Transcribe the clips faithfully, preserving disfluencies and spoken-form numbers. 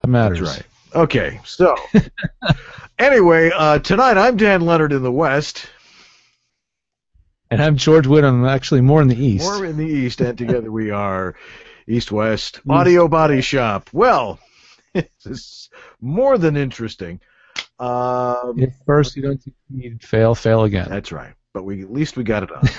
matters. That's right. Okay, so anyway, uh, tonight I'm Dan Leonard in the West. And I'm George Wood. I'm actually more in the East. More in the East, and together we are East-West Audio Body Shop. Well, this is more than interesting. Um, if first you don't succeed, fail, fail again. That's right. But we at least we got it on.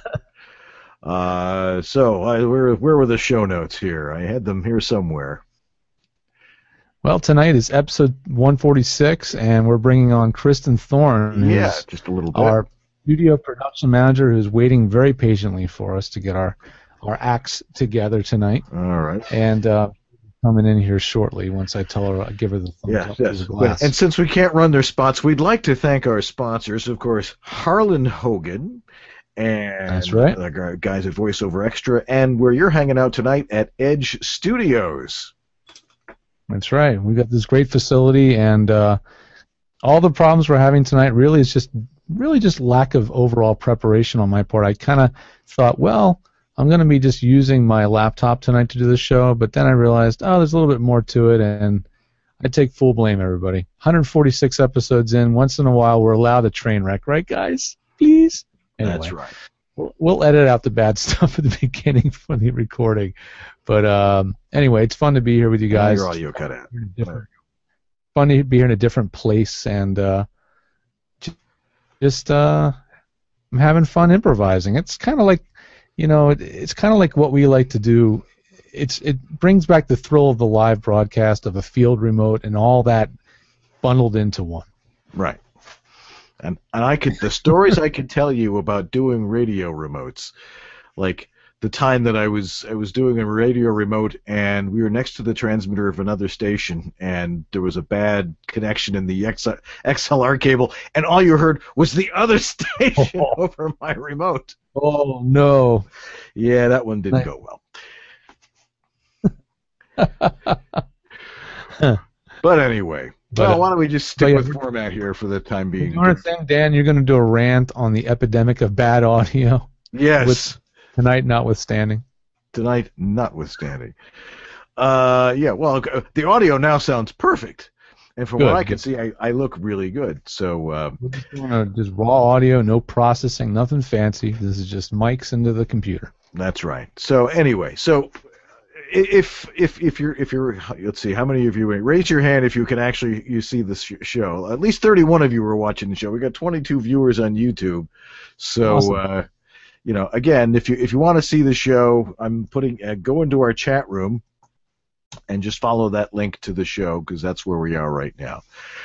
uh, so I, where where were the show notes here? I had them here somewhere. Well, tonight is episode one forty-six, and we're bringing on Kristen Thorne. Yeah, just a little bit. Our studio production manager who's waiting very patiently for us to get our, our acts together tonight. All right. And uh, coming in here shortly once I tell her, I give her the thumbs yes, up yes. to the glass. And since we can't run their spots, we'd like to thank our sponsors, of course, Harlan Hogan. And that's right. The guys at VoiceOver Extra, and where you're hanging out tonight at Edge Studios. That's right. We've got this great facility, and uh, all the problems we're having tonight really is just really just lack of overall preparation on my part. I kind of thought, well, I'm going to be just using my laptop tonight to do the show, but then I realized, oh, there's a little bit more to it, and I take full blame, everybody. one hundred forty-six episodes in, once in a while we're allowed a train wreck, right, guys? Please? Anyway, that's right. We'll edit out the bad stuff at the beginning for the recording. But um, anyway, it's fun to be here with you guys. Your audio cut out. Fun to be here in a different place, and uh, just uh, I'm having fun improvising. It's kind of like, you know, it, it's kind of like what we like to do. It's it brings back the thrill of the live broadcast of a field remote and all that bundled into one. Right. And and I could the stories I could tell you about doing radio remotes, like the time that I was I was doing a radio remote and we were next to the transmitter of another station and there was a bad connection in the X, X L R cable and all you heard was the other station oh. over my remote. Oh no! Yeah, that one didn't go well. But anyway. Well, but, why don't we just stick with format here for the time being? You understand, Dan, you're going to do a rant on the epidemic of bad audio? Yes. With tonight notwithstanding. Tonight notwithstanding. Uh, yeah, well, the audio now sounds perfect. And from good. What I can see, I, I look really good. So uh, We're just doing a, just raw audio, no processing, nothing fancy. This is just mics into the computer. That's right. So anyway, so... If if if you're if you're let's see how many of you raise your hand if you can actually you see this show. At least thirty-one of you were watching the show. We got twenty-two viewers on YouTube. So awesome. uh, you know, again, if you if you want to see the show, I'm putting uh, go into our chat room and just follow that link to the show because that's where we are right now.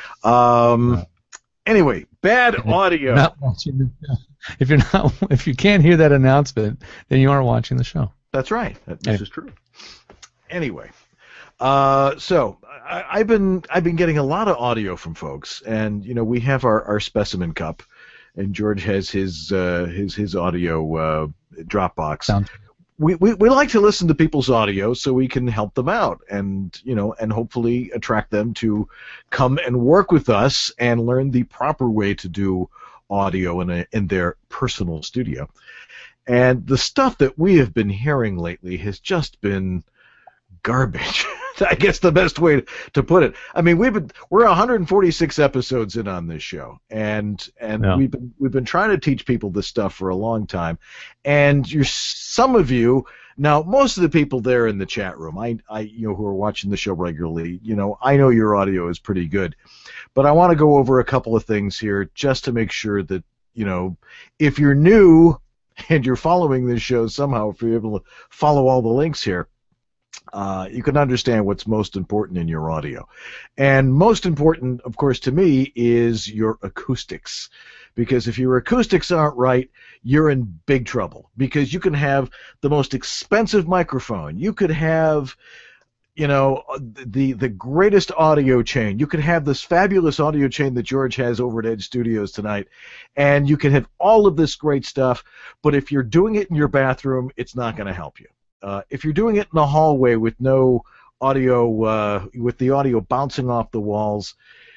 Um, anyway, bad audio. Not watching the, if you're not if you can't hear that announcement, then you aren't watching the show. That's right. That, this is true. Anyway, uh, so I, I've been I've been getting a lot of audio from folks, and you know we have our, our specimen cup, and George has his uh, his his audio uh, Dropbox. Sounds- we, we we like to listen to people's audio so we can help them out, and you know, and hopefully attract them to come and work with us and learn the proper way to do audio in a, in their personal studio. And the stuff that we have been hearing lately has just been garbage. I guess the best way to put it. I mean, we've been we're one hundred forty-six episodes in on this show, and and yeah. we've been we've been trying to teach people this stuff for a long time. And you're some of you now, most of the people there in the chat room, I I you know who are watching the show regularly, you know, I know your audio is pretty good, but I want to go over a couple of things here just to make sure that you know if you're new and you're following this show somehow, if you're able to follow all the links here. Uh, you can understand what's most important in your audio. And most important, of course, to me, is your acoustics. Because if your acoustics aren't right, you're in big trouble. Because you can have the most expensive microphone. You could have, you know, the the greatest audio chain. You could have this fabulous audio chain that George has over at Edge Studios tonight. And you can have all of this great stuff. But if you're doing it in your bathroom, it's not going to help you. Uh, if you're doing it in the hallway with no audio, uh, with the audio bouncing off the walls,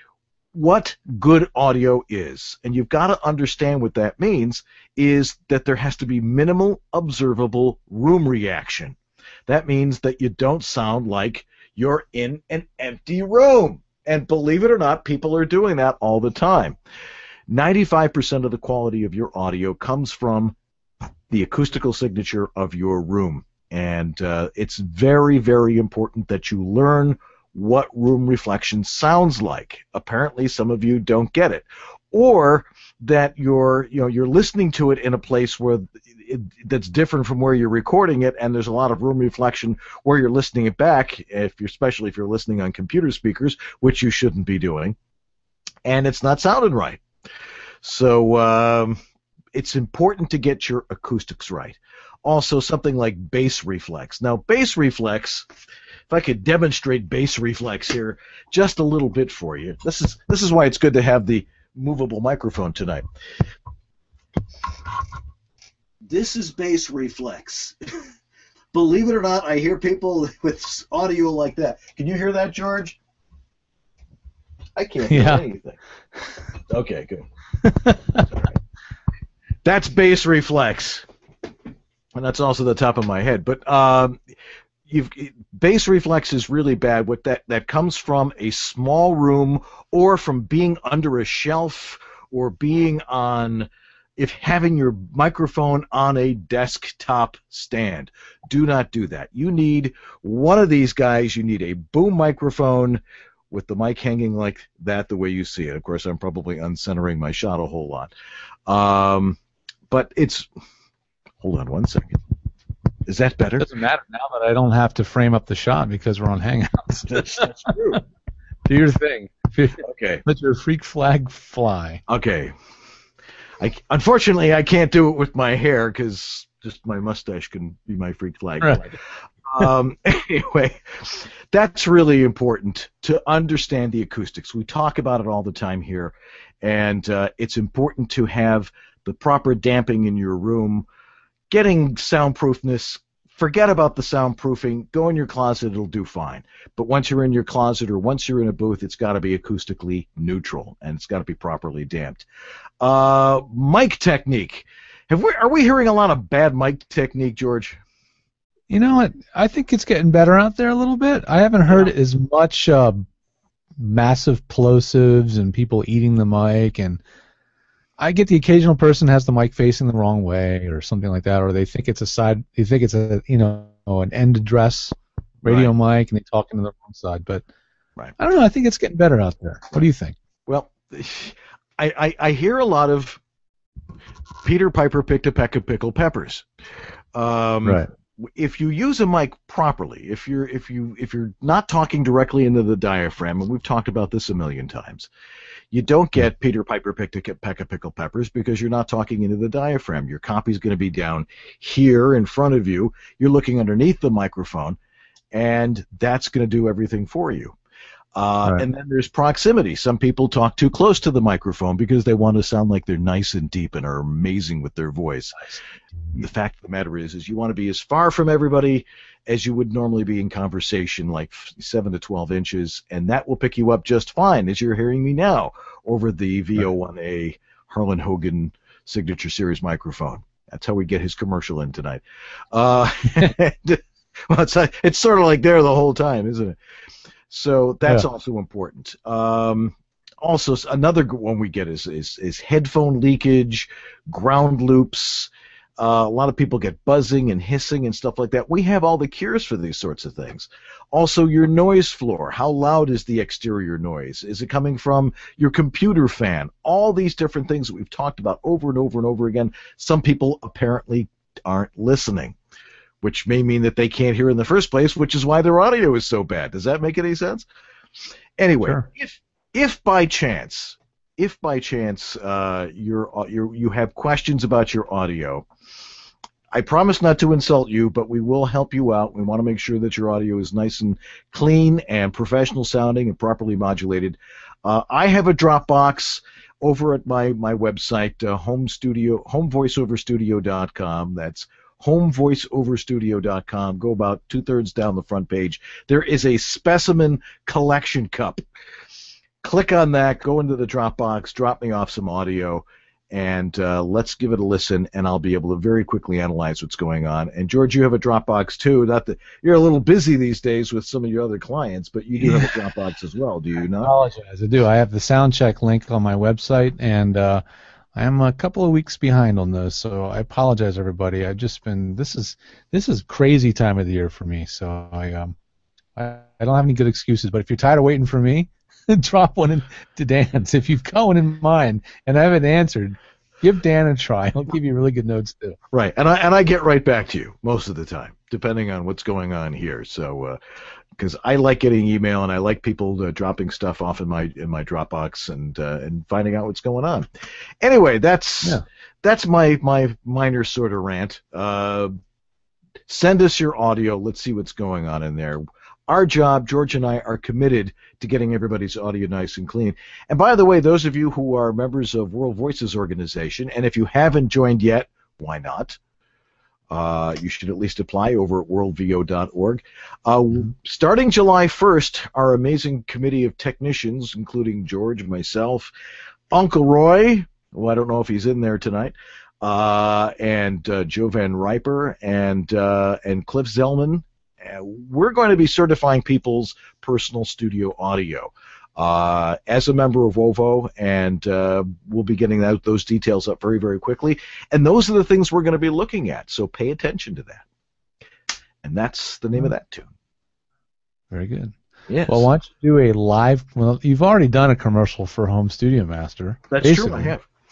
what good audio is, and you've got to understand what that means, is that there has to be minimal observable room reaction. That means that you don't sound like you're in an empty room. And believe it or not, people are doing that all the time. ninety-five percent of the quality of your audio comes from the acoustical signature of your room. And uh, it's very, very important that you learn what room reflection sounds like. Apparently, some of you don't get it. Or that you're, you know, you're listening to it in a place where it, that's different from where you're recording it, and there's a lot of room reflection where you're listening it back, if you're, especially if you're listening on computer speakers, which you shouldn't be doing, and it's not sounding right. So um, it's important to get your acoustics right. Also, something like bass reflex. Now, bass reflex, if I could demonstrate bass reflex here just a little bit for you. This is this is why it's good to have the movable microphone tonight. This is bass reflex. Believe it or not, I hear people with audio like that. Can you hear that, George? I can't hear yeah. anything. Okay, good. Right. That's bass reflex. And that's also the top of my head. But um, you've, bass reflex is really bad. What that, that comes from a small room or from being under a shelf or being on, if having your microphone on a desktop stand. Do not do that. You need one of these guys. You need a boom microphone with the mic hanging like that the way you see it. Of course, I'm probably uncentering my shot a whole lot. Um, but it's... Hold on one second. Is that better? It doesn't matter now that I don't have to frame up the shot because we're on Hangouts. that's, that's true. Do your thing. Okay. Let your freak flag fly. Okay. I, unfortunately, I can't do it with my hair because just my mustache can be my freak flag. Right. um, anyway, that's really important to understand the acoustics. We talk about it all the time here, and uh, it's important to have the proper damping in your room. Getting soundproofness, forget about the soundproofing. Go in your closet, it'll do fine. But once you're in your closet or once you're in a booth, it's got to be acoustically neutral, and it's got to be properly damped. Uh, mic technique. Have we, are we hearing a lot of bad mic technique, George? You know what? I think it's getting better out there a little bit. I haven't heard yeah. as much uh, massive plosives and people eating the mic, and I get the occasional person has the mic facing the wrong way or something like that, or they think it's a side, they think it's a you know an end address radio right. mic, and they talk into the wrong side. But right. I don't know. I think it's getting better out there. What do you think? Well, I I, I hear a lot of Peter Piper picked a peck of pickled peppers. Um, right. If you use a mic properly, if you're if you if you're not talking directly into the diaphragm, and we've talked about this a million times. You don't get Peter Piper picked a peck of pickled peppers because you're not talking into the diaphragm. Your copy's going to be down here in front of you. You're looking underneath the microphone, and that's going to do everything for you. Uh, right. And then there's proximity. Some people talk too close to the microphone because they want to sound like they're nice and deep and are amazing with their voice. The fact of the matter is, is you want to be as far from everybody as you would normally be in conversation, like seven to twelve inches, and that will pick you up just fine, as you're hearing me now, over the V O one A Harlan Hogan Signature Series microphone. That's how we get his commercial in tonight. Uh, and, well, it's, it's sort of like there the whole time, isn't it? So that's yeah. also important. Um, also, another one we get is, is, is headphone leakage, ground loops. Uh, a lot of people get buzzing and hissing and stuff like that. We have all the cures for these sorts of things. Also, your noise floor. How loud is the exterior noise? Is it coming from your computer fan? All these different things that we've talked about over and over and over again. Some people apparently aren't listening, which may mean that they can't hear in the first place, which is why their audio is so bad. Does that make any sense? Anyway, sure. if if by chance, if by chance uh, you're, you're, you have questions about your audio, I promise not to insult you, but we will help you out. We want to make sure that your audio is nice and clean and professional sounding and properly modulated. Uh, I have a Dropbox over at my, my website, uh, home studio, home voice over studio dot com. That's home voice over studio dot com. Go about two-thirds down the front page. There is a specimen collection cup. Click on that, go into the Dropbox, drop me off some audio, and uh, let's give it a listen, and I'll be able to very quickly analyze what's going on. And George, you have a Dropbox too. Not that you're a little busy these days with some of your other clients, but you do have a Dropbox as well, do you not? I apologize. I do. I have the Soundcheck link on my website, and uh, I am a couple of weeks behind on those, so I apologize, everybody. I've just been this is this is crazy time of the year for me, so I um I, I don't have any good excuses. But if you're tired of waiting for me, drop one into Dan's. If you've got one in mind and I haven't answered, give Dan a try. He'll give you really good notes too. Right, and I and I get right back to you most of the time, depending on what's going on here. So, because uh, I like getting email and I like people uh, dropping stuff off in my in my Dropbox and uh, and finding out what's going on. Anyway, that's yeah. that's my my minor sort of rant. Uh, send us your audio. Let's see what's going on in there. Our job, George and I, are committed to getting everybody's audio nice and clean. And by the way, those of you who are members of World Voices Organization, and if you haven't joined yet, why not? Uh, you should at least apply over at world v o dot org. Uh, starting July first, our amazing committee of technicians, including George, myself, Uncle Roy, well, I don't know if he's in there tonight, uh, and uh, Joe Van Riper, and, uh, and Cliff Zellman, we're going to be certifying people's personal studio audio uh, as a member of W O V O, and uh, we'll be getting that, those details up very, very quickly. And those are the things we're going to be looking at, so pay attention to that. And that's the name of that tune. Very good. Yes. Well, why don't you do a live... Well, you've already done a commercial for Home Studio Master. That's basically. true,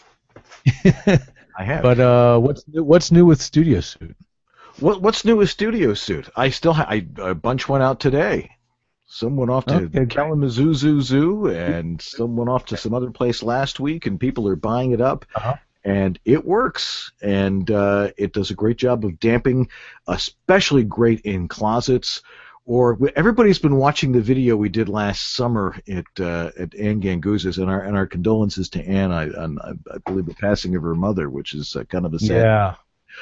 I have. I have. But uh, what's new, what's new with Studio Suite? What, what's new with Studio Suite? I still ha- I, a bunch went out today. Some went off to okay. Kalamazoo Zoo Zoo, and some went off to some other place last week, and people are buying it up. Uh-huh. And it works, and uh, it does a great job of damping, especially great in closets. Or everybody's been watching the video we did last summer at uh, at Ann Ganguz's, and our and our condolences to Ann. I, on, I believe the passing of her mother, which is uh, kind of a sad. Yeah.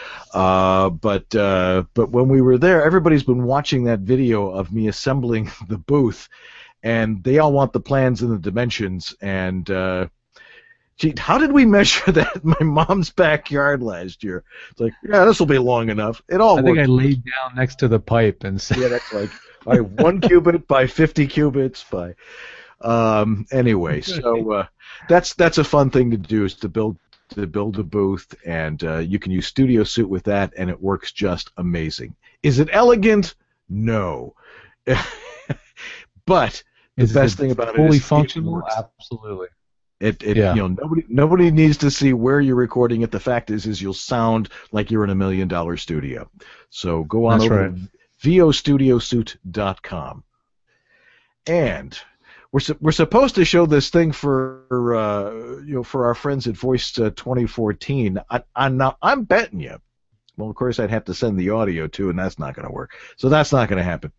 Uh, but uh, but when we were there, everybody's been watching that video of me assembling the booth, and they all want the plans and the dimensions. And uh, gee, how did we measure that in my mom's backyard last year? It's like, yeah, this will be long enough. It all. I worked. think I laid down next to the pipe and said, yeah, that's like all right, one cubit by fifty cubits by. Um, anyway, so uh, that's that's a fun thing to do, is to build. to build a booth, and uh, you can use Studio Suite with that, and it works just amazing. Is it elegant? No. But the is best it thing about fully it is functional? it works. Absolutely. It, it yeah. you know, nobody nobody needs to see where you're recording it. The fact is, is you'll sound like you're in a million dollar studio. So go on That's over right. to vo studio suite dot com. And We're su- we're supposed to show this thing for uh, you know for our friends at Voice uh, twenty fourteen. I, I'm not. I'm betting you. Well, of course, I'd have to send the audio too, and that's not going to work. So that's not going to happen.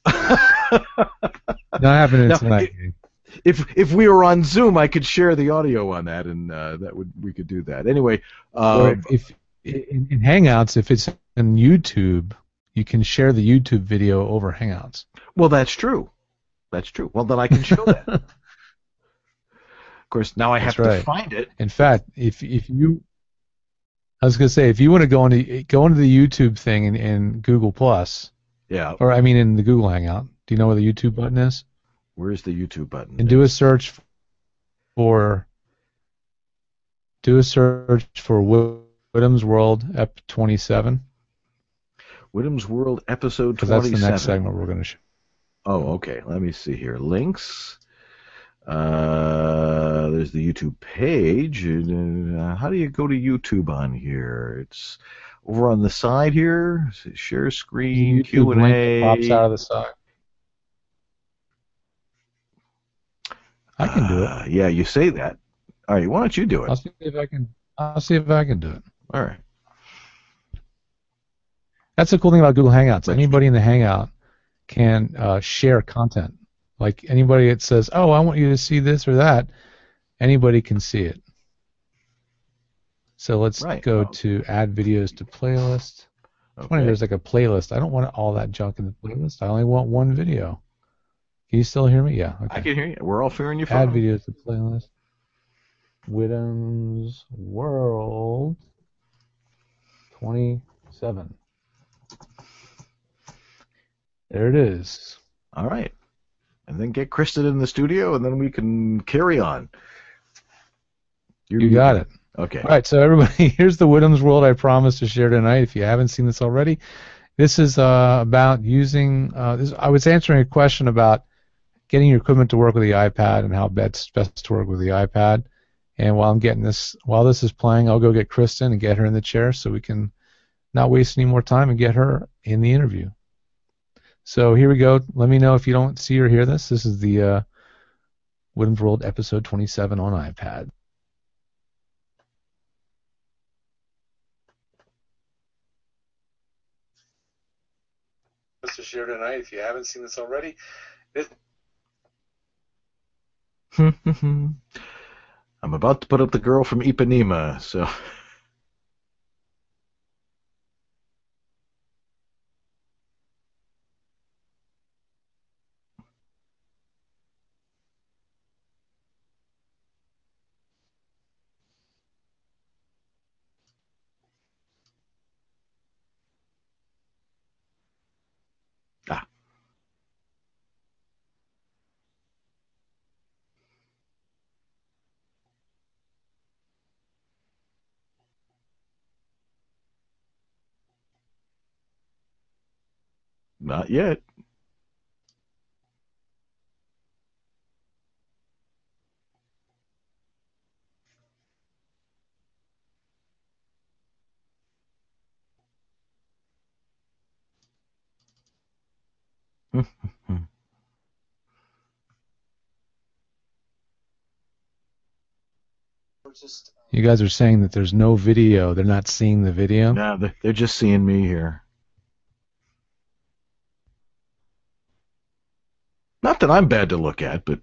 Not happening Now, tonight. If if we were on Zoom, I could share the audio on that, and uh, that would we could do that. Anyway, uh, if, if in, in Hangouts, if it's in YouTube, you can share the YouTube video over Hangouts. Well, that's true. That's true. Well, then I can show that. Of course, now I have That's right. to find it. In fact, if if you, I was gonna say, if you want to go into go into the YouTube thing in, in Google Plus, Yeah. or I mean in the Google Hangout. Do you know where the YouTube button is? Where's the YouTube button? And do a search for. Do a search for Whittam's World Ep twenty-seven. Whittam's World episode Because twenty-seven. that's the next segment we're going to show. Oh, okay. Let me see here. Links. Uh, there's the YouTube page. Uh, how do you go to YouTube on here? It's over on the side here. Share screen, YouTube Q and link A. pops out of the side. I can do it. Uh, yeah, you say that. All right, why don't you do it? I'll see if I can. I'll see if I can do it. All right. That's the cool thing about Google Hangouts. Anybody in the Hangout can uh, share content. Like anybody that says, "Oh, I want you to see this or that," anybody can see it. So let's Right. go Oh. to add videos to playlist. It's funny, Okay. there's like a playlist. I don't want all that junk in the playlist. I only want one video. Can you still hear me? Yeah. Okay. I can hear you. We're all hearing you Add fine. videos to playlist. Widdom's World twenty-seven. There it is. All right. And then get Kristen in the studio, and then we can carry on. You're you got it. Okay. All right, so everybody, here's the Widdom's World I promised to share tonight. If you haven't seen this already, this is uh, about using. Uh, this, I was answering a question about getting your equipment to work with the iPad and how best best to work with the iPad. And while I'm getting this, while this is playing, I'll go get Kristen and get her in the chair so we can not waste any more time and get her in the interview. So here we go. Let me know if you don't see or hear this. This is the uh, Widdom's World episode twenty-seven on iPad. To share tonight, if you haven't seen this already. It... I'm about to put up the girl from Ipanema, so. Ah. Not yet. You guys are saying that there's no video. They're not seeing the video? No, they're just seeing me here. Not that I'm bad to look at, but...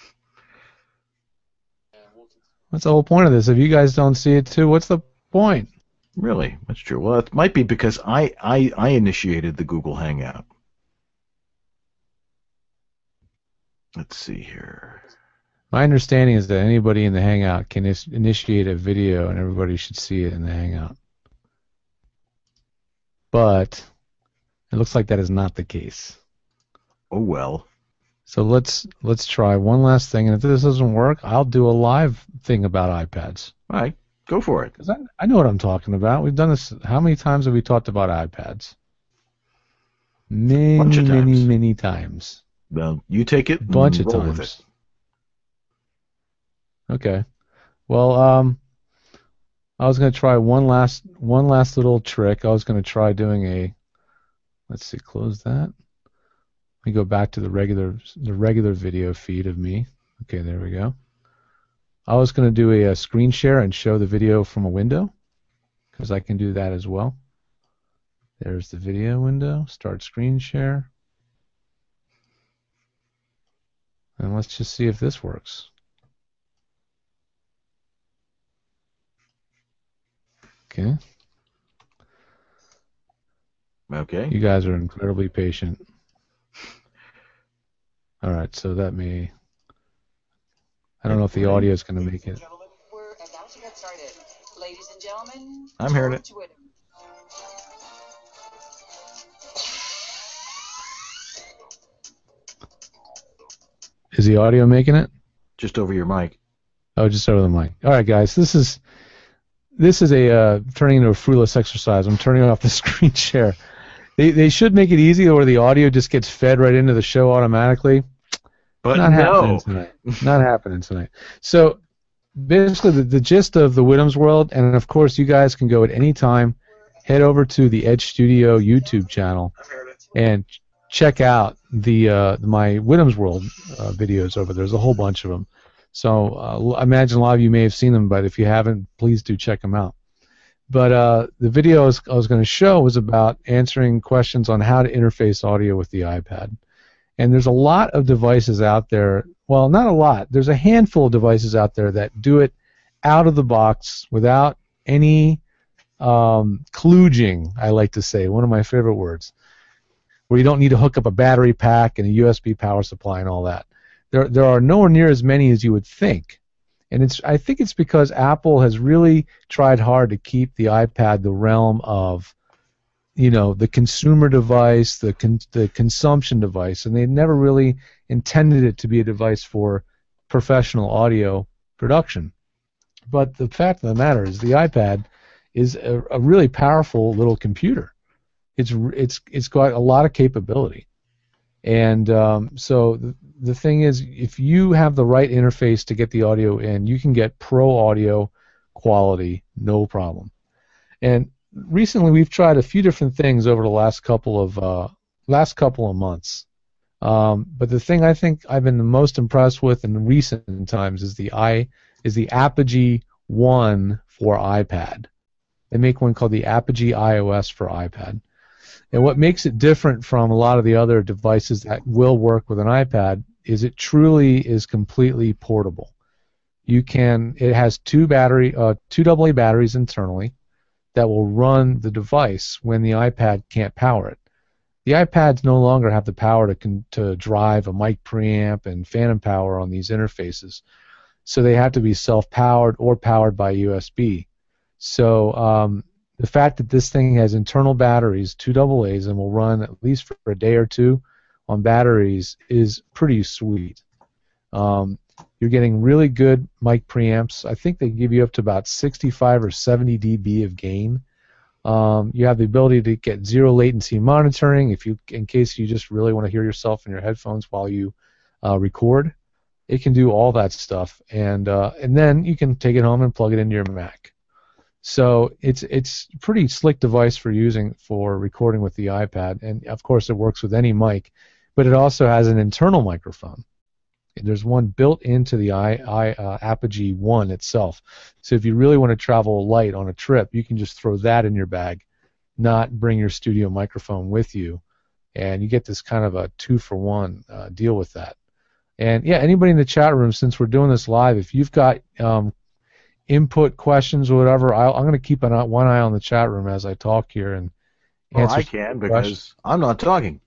What's the whole point of this? If you guys don't see it too, what's the point? Really? That's true. Well, it might be because I, I, I initiated the Google Hangout. Let's see here. My understanding is that anybody in the Hangout can is- initiate a video and everybody should see it in the Hangout. But it looks like that is not the case. Oh, well. So let's let's try one last thing, and if this doesn't work, I'll do a live thing about iPads. All right, go for it. Because I, I know what I'm talking about. We've done this. How many times have we talked about iPads? Many, Bunch of times. many, many times. Well, you take it. A bunch and of roll times. with it. Okay. Well, um, I was going to try one last one last little trick. I was going to try doing a. Let's see. Close that. Let me go back to the regular the regular video feed of me. Okay, there we go. I was going to do a, a screen share and show the video from a window, because I can do that as well. There's the video window. Start screen share. And let's just see if this works. Okay. Okay. You guys are incredibly patient. All right, so that may... I don't know if the audio is going to make it. We're about to get started. Ladies and gentlemen, I'm hearing it. George Whittam. Is the audio making it? Just over your mic. Oh, just over the mic. All right, guys, this is this is a uh, turning into a fruitless exercise. I'm turning off the screen share. They they should make it easy where the audio just gets fed right into the show automatically. But Not no. happening tonight. Not happening tonight. So basically, the, the gist of the Widdom's World, and of course, you guys can go at any time, head over to the Edge Studio YouTube channel and check out the uh, my Widdom's World uh, videos over there. There's a whole bunch of them. So uh, I imagine a lot of you may have seen them, but if you haven't, please do check them out. But uh, the video I was, I was going to show was about answering questions on how to interface audio with the iPad. And there's a lot of devices out there. Well, not a lot. There's a handful of devices out there that do it out of the box without any um, kludging, I like to say, one of my favorite words, where you don't need to hook up a battery pack and a U S B power supply and all that. There, there are nowhere near as many as you would think. And it's I think it's because Apple has really tried hard to keep the iPad the realm of, you know, the consumer device, the con- the consumption device, and they never really intended it to be a device for professional audio production. But the fact of the matter is the iPad is a, a really powerful little computer. It's it's it's got a lot of capability. And um, so the, the thing is, if you have the right interface to get the audio in, you can get pro audio quality, no problem. And recently, we've tried a few different things over the last couple of uh, last couple of months. Um, but the thing I think I've been the most impressed with in recent times is the i is the Apogee One for iPad. They make one called the Apogee iOS for iPad. And what makes it different from a lot of the other devices that will work with an iPad is it truly is completely portable. You can it has two battery uh, two double A batteries internally that will run the device when the iPad can't power it. The iPads no longer have the power to con- to drive a mic preamp and phantom power on these interfaces, so they have to be self-powered or powered by U S B. So um, the fact that this thing has internal batteries, two double A's, and will run at least for a day or two on batteries is pretty sweet. Um, you're getting really good mic preamps. I think they give you up to about sixty-five or seventy decibels of gain. Um, you have the ability to get zero latency monitoring if you, in case you just really want to hear yourself in your headphones while you uh, record. It can do all that stuff, and uh, and then you can take it home and plug it into your Mac. So it's it's a pretty slick device for using for recording with the iPad, and of course it works with any mic, but it also has an internal microphone. There's one built into the I, I, uh, Apogee One itself. So if you really want to travel light on a trip, you can just throw that in your bag, not bring your studio microphone with you, and you get this kind of a two-for-one uh, deal with that. And yeah, anybody in the chat room, since we're doing this live, if you've got um, input, questions, or whatever, I'll, I'm going to keep an eye, one eye on the chat room as I talk here and well, answer I can because questions. I'm not talking.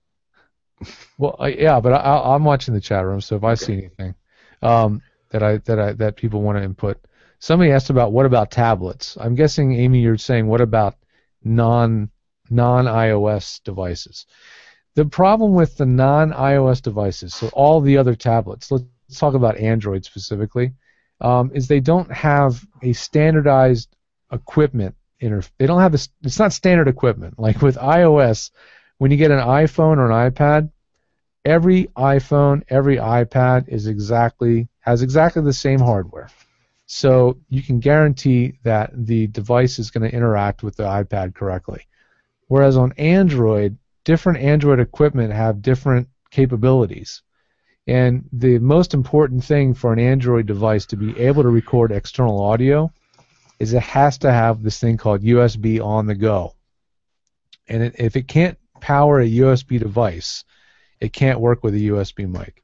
Well, I, yeah, but I, I'm watching the chat room, so if I okay. see anything um, that I that I that people want to input, somebody asked about what about tablets. I'm guessing, Amy, you're saying what about non non iOS devices? The problem with the non iOS devices, so all the other tablets, let's talk about Android specifically, um, is they don't have a standardized equipment interface. They don't have a, it's not standard equipment. Like with iOS, when you get an iPhone or an iPad, every iPhone, every iPad is exactly has exactly the same hardware. So you can guarantee that the device is going to interact with the iPad correctly. Whereas on Android, different Android equipment have different capabilities. And the most important thing for an Android device to be able to record external audio is it has to have this thing called U S B on the go. And it, if it can't power a U S B device, it can't work with a U S B mic.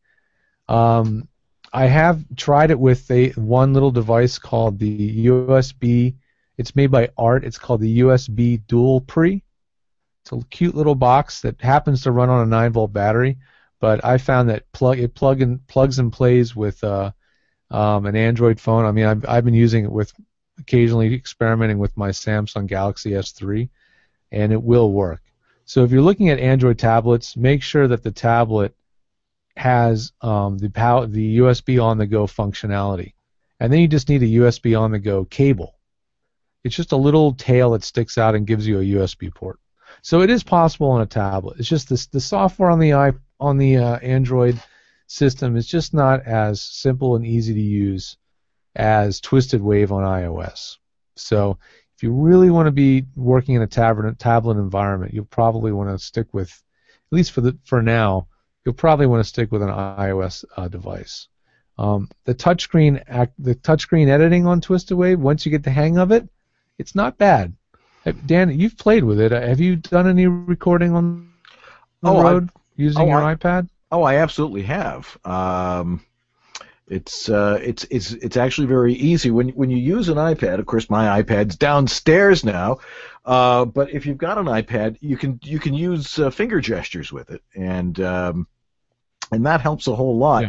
Um, I have tried it with a one little device called the U S B. It's made by Art. It's called the U S B Dual Pre. It's a cute little box that happens to run on a nine volt battery, but I found that plug it plug and plugs and plays with uh, um, an Android phone. I mean, I've, I've been using it with occasionally experimenting with my Samsung Galaxy S three, and it will work. So if you're looking at Android tablets, make sure that the tablet has um, the power, the U S B on-the-go functionality, and then you just need a U S B on-the-go cable. It's just a little tail that sticks out and gives you a U S B port. So it is possible on a tablet. It's just this, the software on the i on the uh, Android system is just not as simple and easy to use as Twisted Wave on iOS. So if you really want to be working in a tablet tablet environment, you'll probably want to stick with, at least for the for now, you'll probably want to stick with an iOS uh, device. Um, the touchscreen act, the touchscreen editing on Twisted Wave, once you get the hang of it, it's not bad. Dan, you've played with it. Have you done any recording on the oh, road I, using oh, your I, iPad? Oh, I absolutely have. Um, it's uh, it's it's it's actually very easy when when you use an iPad. Of course, my iPad's downstairs now, uh, but if you've got an iPad, you can you can use uh, finger gestures with it, and um, and that helps a whole lot. Yeah.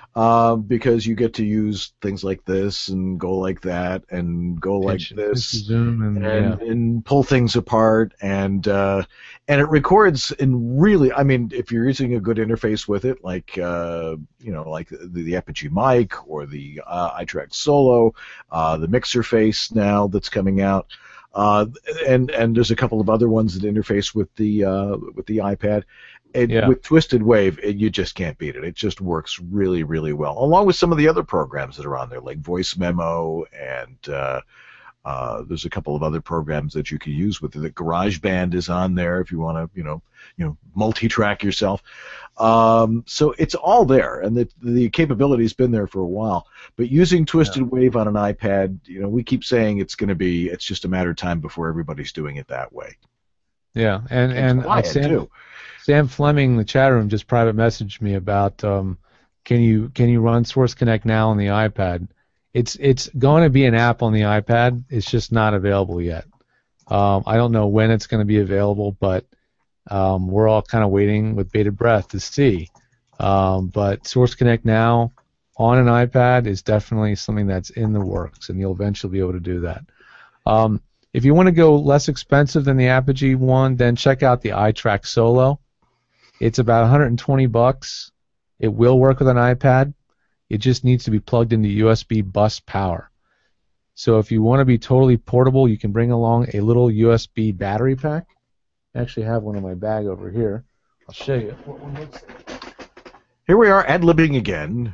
uh, because you get to use things like this and go like that and go like Pinch, this. pinch zoom and, and, yeah. and pull things apart, and uh, and it records in really. I mean, if you're using a good interface with it, like uh, you know, like the, the Apogee mic or the uh, iTrack Solo, uh, the Mixer Face now that's coming out, uh, and and there's a couple of other ones that interface with the uh, with the iPad. It, Yeah. With Twisted Wave, it, you just can't beat it. It just works really, really well, along with some of the other programs that are on there, like Voice Memo and. Uh, Uh, there's a couple of other programs that you can use with it. The GarageBand is on there if you want to, you know, you know, multi-track yourself. Um, so it's all there, and the the capability's been there for a while. But using Twisted yeah. Wave on an iPad, you know, we keep saying it's going to be. It's just a matter of time before everybody's doing it that way. Yeah, and and, and uh, Sam, too. Sam Fleming in the chat room just private messaged me about um, can you can you run Source Connect now on the iPad? It's it's going to be an app on the iPad. It's just not available yet. Um, I don't know when it's going to be available, but um, we're all kind of waiting with bated breath to see. Um, but Source Connect now on an iPad is definitely something that's in the works, and you'll eventually be able to do that. Um, if you want to go less expensive than the Apogee one, then check out the iTrack Solo. It's about one hundred twenty bucks. It will work with an iPad. It just needs to be plugged into U S B bus power. So if you want to be totally portable, you can bring along a little U S B battery pack. I actually have one in my bag over here. I'll show you. What one looks like. Here we are ad-libbing again.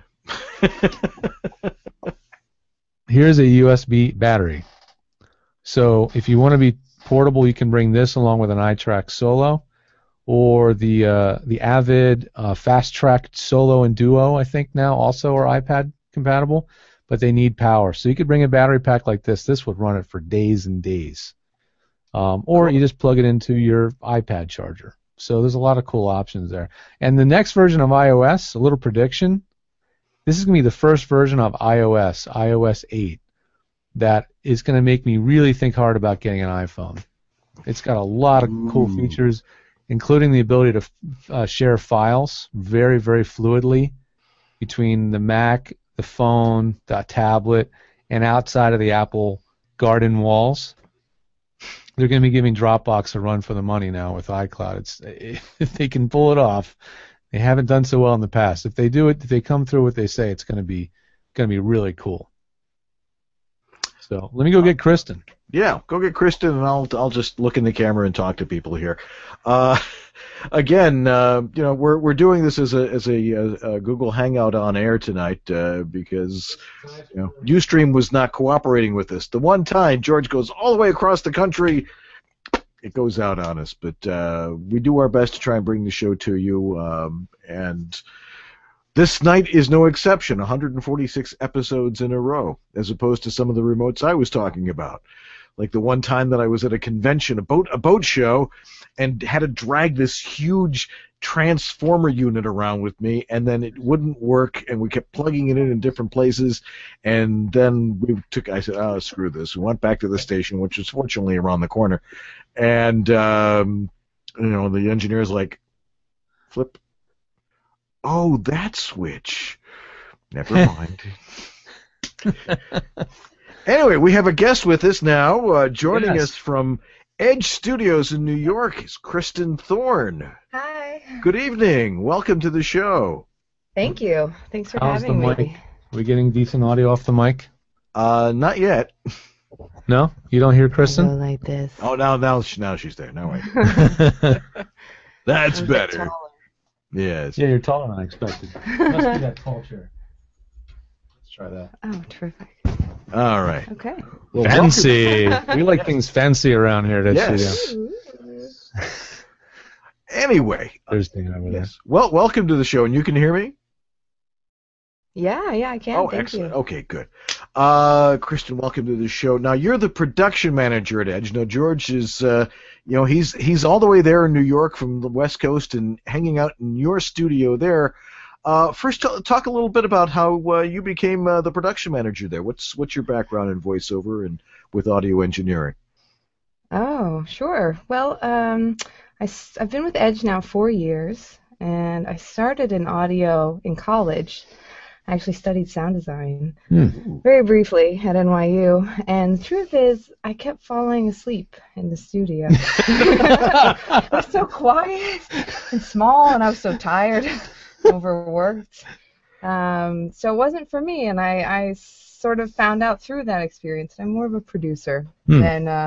Here's a U S B battery. So if you want to be portable, you can bring this along with an iTrack Solo. Or the uh, the Avid uh, Fast Track Solo and Duo, I think now also are iPad compatible, but they need power. So you could bring a battery pack like this. This would run it for days and days. Um, or you just plug it into your iPad charger. So there's a lot of cool options there. And the next version of iOS, a little prediction, this is going to be the first version of iOS, iOS eight, that is going to make me really think hard about getting an iPhone. It's got a lot of cool Ooh. features, including the ability to uh, share files very, very fluidly between the Mac, the phone, the tablet, and outside of the Apple garden walls. They're going to be giving Dropbox a run for the money now with iCloud. It's, if they can pull it off, they haven't done so well in the past. If they do it, if they come through what they say, it's going to be going to be really cool. So let me go get Kristen. Yeah, go get Kristen, and I'll I'll just look in the camera and talk to people here. Uh, again, uh, you know, we're we're doing this as a as a, a Google Hangout on air tonight uh, because you know Ustream was not cooperating with us. The one time George goes all the way across the country, it goes out on us. But uh, we do our best to try and bring the show to you, um, and this night is no exception. one hundred forty-six episodes in a row, as opposed to some of the remotes I was talking about. Like the one time that I was at a convention, a boat a boat show, and had to drag this huge transformer unit around with me, and then it wouldn't work, and we kept plugging it in in different places, and then we took. I said, "Oh, screw this." We went back to the station, which was fortunately around the corner, and um, you know the engineer's like, "Flip. Oh, that switch. Never mind." Anyway, we have a guest with us now. Uh, joining yes. us from Edge Studios in New York is Kristen Thorne. Hi. Good evening. Welcome to the show. Thank you. Thanks for How's having the mic? me. Are we getting decent audio off the mic? Uh, not yet. No? You don't hear Go Kristen? like this. Oh, now, now, now she's there. Now wait. That's I'm a bit better. taller. Yes. Yeah, you're taller than I expected. Must be that tall chair. Let's try that. Oh, terrific. All right. Okay. Well, Fancy. We like things fancy around here at Yes. Studio. Anyway. Thursday over there. Yes. Well, welcome to the show, and you can hear me? Yeah, yeah, I can. Oh, Thank excellent. you. Okay, good. Uh, Kristen, welcome to the show. Now, you're the production manager at Edge. Now, George is, uh, you know, he's he's all the way there in New York from the West Coast and hanging out in your studio there. Uh, first, t- talk a little bit about how uh, you became uh, the production manager there. What's what's your background in voiceover and with audio engineering? Oh, sure. Well, um, I, have been with Edge now four years, and I started in audio in college. I actually studied sound design Hmm. very briefly at N Y U, and the truth is, I kept falling asleep in the studio. It was so quiet and small, and I was so tired, overworked. Um, so it wasn't for me, and I, I sort of found out through that experience that I'm more of a producer Hmm. than uh,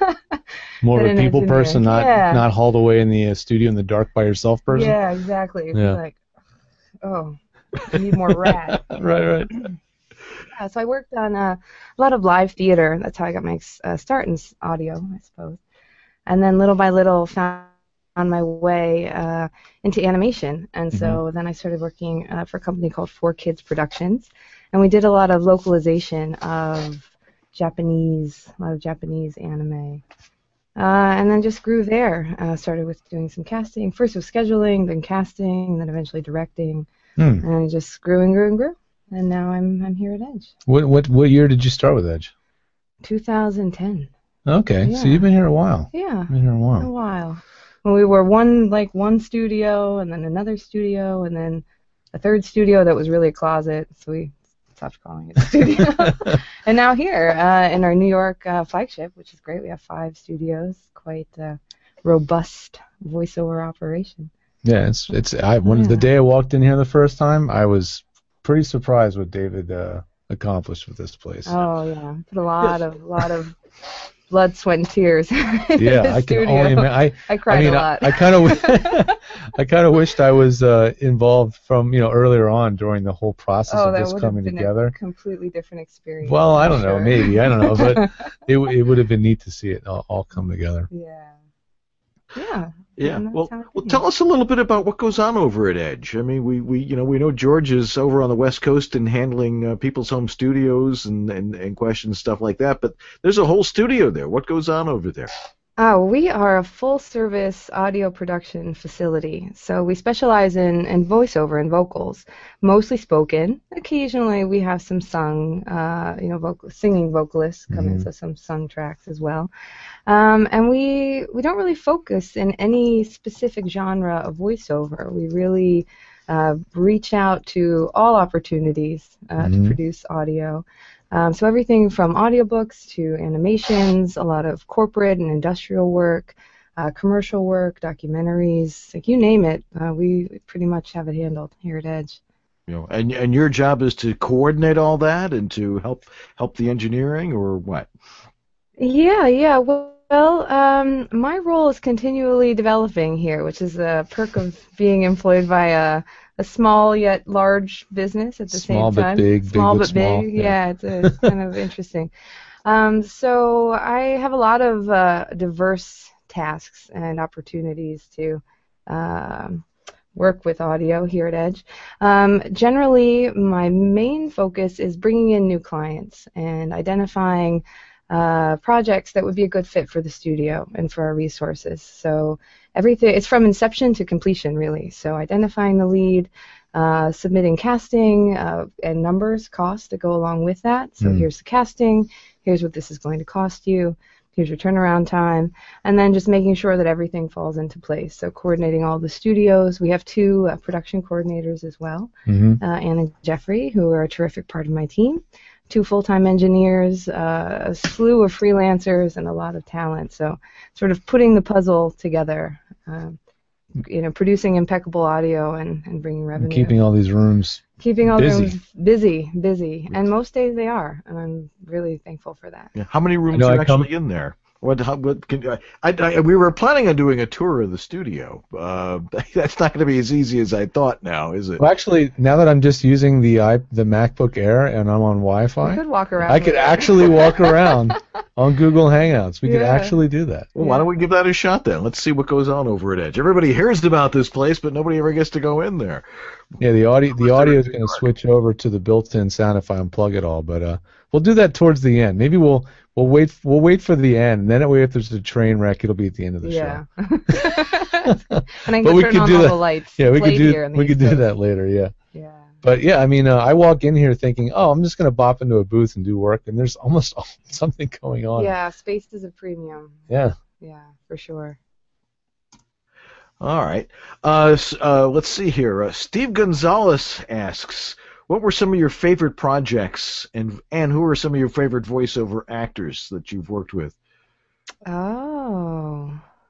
More than of a an people engineer. person, not Yeah. not hauled away in the uh, studio in the dark by yourself person. Yeah, exactly. It's Yeah. like, oh, I need more rad. Right, right. Yeah, so I worked on uh, a lot of live theater. That's how I got my uh, start in s- audio, I suppose. And then little by little found my way uh, into animation. And so then I started working uh, for a company called Four Kids Productions. And we did a lot of localization of Japanese, a lot of Japanese anime. Uh, and then just grew there. Uh, started with doing some casting. First with scheduling, then casting, and then eventually directing. Hmm. And it just grew and grew and grew. And now I'm I'm here at Edge. What what what year did you start with Edge? two thousand ten. Okay, so Yeah. you've been here a while. Yeah, Been here a a while. while. When we were one like one studio, and then another studio, and then a third studio that was really a closet. So we stopped calling it a studio. And now here uh, in our New York uh, flagship, which is great. We have five studios, quite uh, robust voiceover operation. Yeah, it's it's. I when Yeah. the day I walked in here the first time, I was pretty surprised what David uh, accomplished with this place. Oh yeah, put a lot of lot of blood, sweat, and tears. in Yeah, the I can studio. only imagine. I I cried I mean, a I, lot. I kind of, I kind of wished I was uh, involved from you know earlier on during the whole process oh, of that this would have coming been together. a completely different experience. Well, I I'm don't know, sure. maybe I don't know, but it it would have been neat to see it all, all come together. Yeah. Yeah. Yeah. And that's Well, how it well, came. tell us a little bit about what goes on over at Edge. I mean, we, we you know we know George is over on the West Coast and handling uh, people's home studios and, and and questions stuff like that. But there's a whole studio there. What goes on over there? Oh, we are a full-service audio production facility. So we specialize in, in voiceover and vocals, mostly spoken. Occasionally we have some sung, uh, you know, vocal, singing vocalists come in, Mhm. so some sung tracks as well. Um, and we we don't really focus in any specific genre of voiceover. We really uh, reach out to all opportunities uh, Mhm. to produce audio. Um, so everything from audiobooks to animations, a lot of corporate and industrial work, uh, commercial work, documentaries, like you name it, uh, we pretty much have it handled here at Edge. You know, and and your job is to coordinate all that and to help help the engineering, or what? Yeah, yeah. Well, well, um, my role is continually developing here, which is a perk of being employed by a, a small yet large business at the Small same but time. big, big small but but small, big. yeah. Yeah, it's, a, it's kind of interesting. Um, so I have a lot of uh, diverse tasks and opportunities to um work with audio here at Edge. Um, generally, my main focus is bringing in new clients and identifying uh, projects that would be a good fit for the studio and for our resources. So everything, it's from inception to completion, really. So identifying the lead, uh, submitting casting uh, and numbers, costs that go along with that. So Mm. here's the casting, here's what this is going to cost you, here's your turnaround time, and then just making sure that everything falls into place. So coordinating all the studios. We have two uh, production coordinators as well, Mm-hmm. uh, Anna and Jeffrey, who are a terrific part of my team, two full-time engineers, uh, a slew of freelancers, and a lot of talent. So sort of putting the puzzle together, um, you know, producing impeccable audio and, and bringing revenue. Keeping all these rooms. Keeping all busy. rooms busy, busy. And most days they are, and I'm really thankful for that. Yeah. How many rooms know are I come- actually in there? What? How, what can, I, I, we were planning on doing a tour of the studio. Uh, that's not going to be as easy as I thought. Now, is it? Well, actually, now that I'm just using the i the MacBook Air and I'm on We Wi-Fi, could walk around. I could with it. actually walk around on Google Hangouts. We could Yeah. actually do that. Well, why don't we give that a shot then? Let's see what goes on over at Edge. Everybody hears about this place, but nobody ever gets to go in there. Yeah, the audio the Unless they're audio in is New going to York. switch over to the built-in sound if I unplug it all, but uh, we'll do that towards the end. Maybe we'll we'll wait we'll wait for the end, and then that way if there's a train wreck, it'll be at the end of the Yeah. show. And I can But we turn could on do all that- the lights. Yeah, we could played do here in the we could East do Coast. that later. Yeah, Yeah. but yeah, I mean, uh, I walk in here thinking, oh, I'm just going to bop into a booth and do work, and there's almost something going on. Yeah, space is a premium. Yeah. Yeah, for sure. All right. Uh, s- uh, let's see here. Uh, Steve Gonzalez asks, What were some of your favorite projects, and and who are some of your favorite voiceover actors that you've worked with? Oh,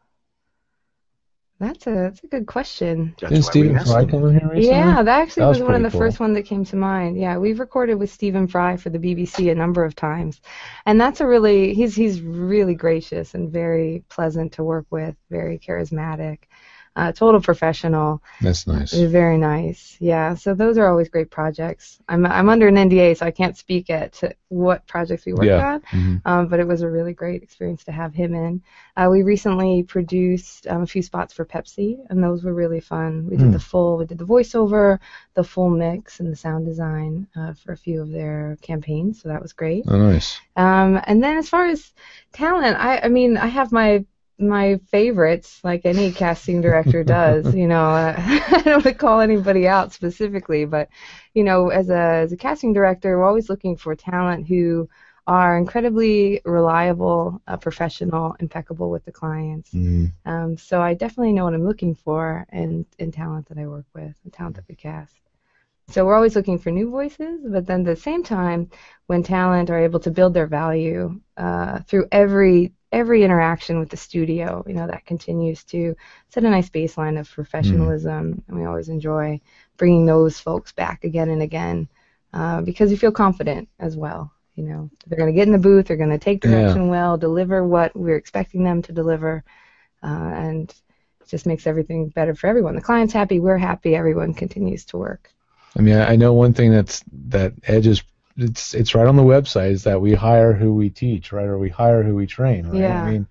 that's a that's a good question. That's Didn't why we Stephen asked Fry him. come in here recently? Yeah, that actually That was, was one of pretty the cool. first one that came to mind. Yeah, we've recorded with Stephen Fry for the B B C a number of times, and that's a really he's he's really gracious and very pleasant to work with, very charismatic, uh, total professional. That's nice. It was very nice. Yeah, so those are always great projects. I'm I'm under an N D A, so I can't speak at to what projects we worked Yeah. on, Mhm. um, but it was a really great experience to have him in. Uh, we recently produced um, a few spots for Pepsi, and those were really fun. We did Hmm. the full, we did the voiceover, the full mix, and the sound design uh, for a few of their campaigns, so that was great. Oh, nice. Um, and then as far as talent, I, I mean, I have my my favorites, like any casting director does. You know, uh, I don't want to call anybody out specifically, but you know, as a as a casting director, we're always looking for talent who are incredibly reliable, uh, professional, impeccable with the clients. Mm. Um, so I definitely know what I'm looking for in in talent that I work with, the talent that we cast. So we're always looking for new voices, but then at the same time, when talent are able to build their value uh, through every every interaction with the studio, you know, that continues to set a nice baseline of professionalism, and we always enjoy bringing those folks back again and again uh, because you feel confident as well. You know, they're going to get in the booth, they're going to take direction well, deliver what we're expecting them to deliver, uh, and it just makes everything better for everyone. The client's happy, we're happy, everyone continues to work. I mean, I I know one thing that's that Edge is it's it's right on the website is that we hire who we teach, right, or we hire who we train, right? Yeah. I mean,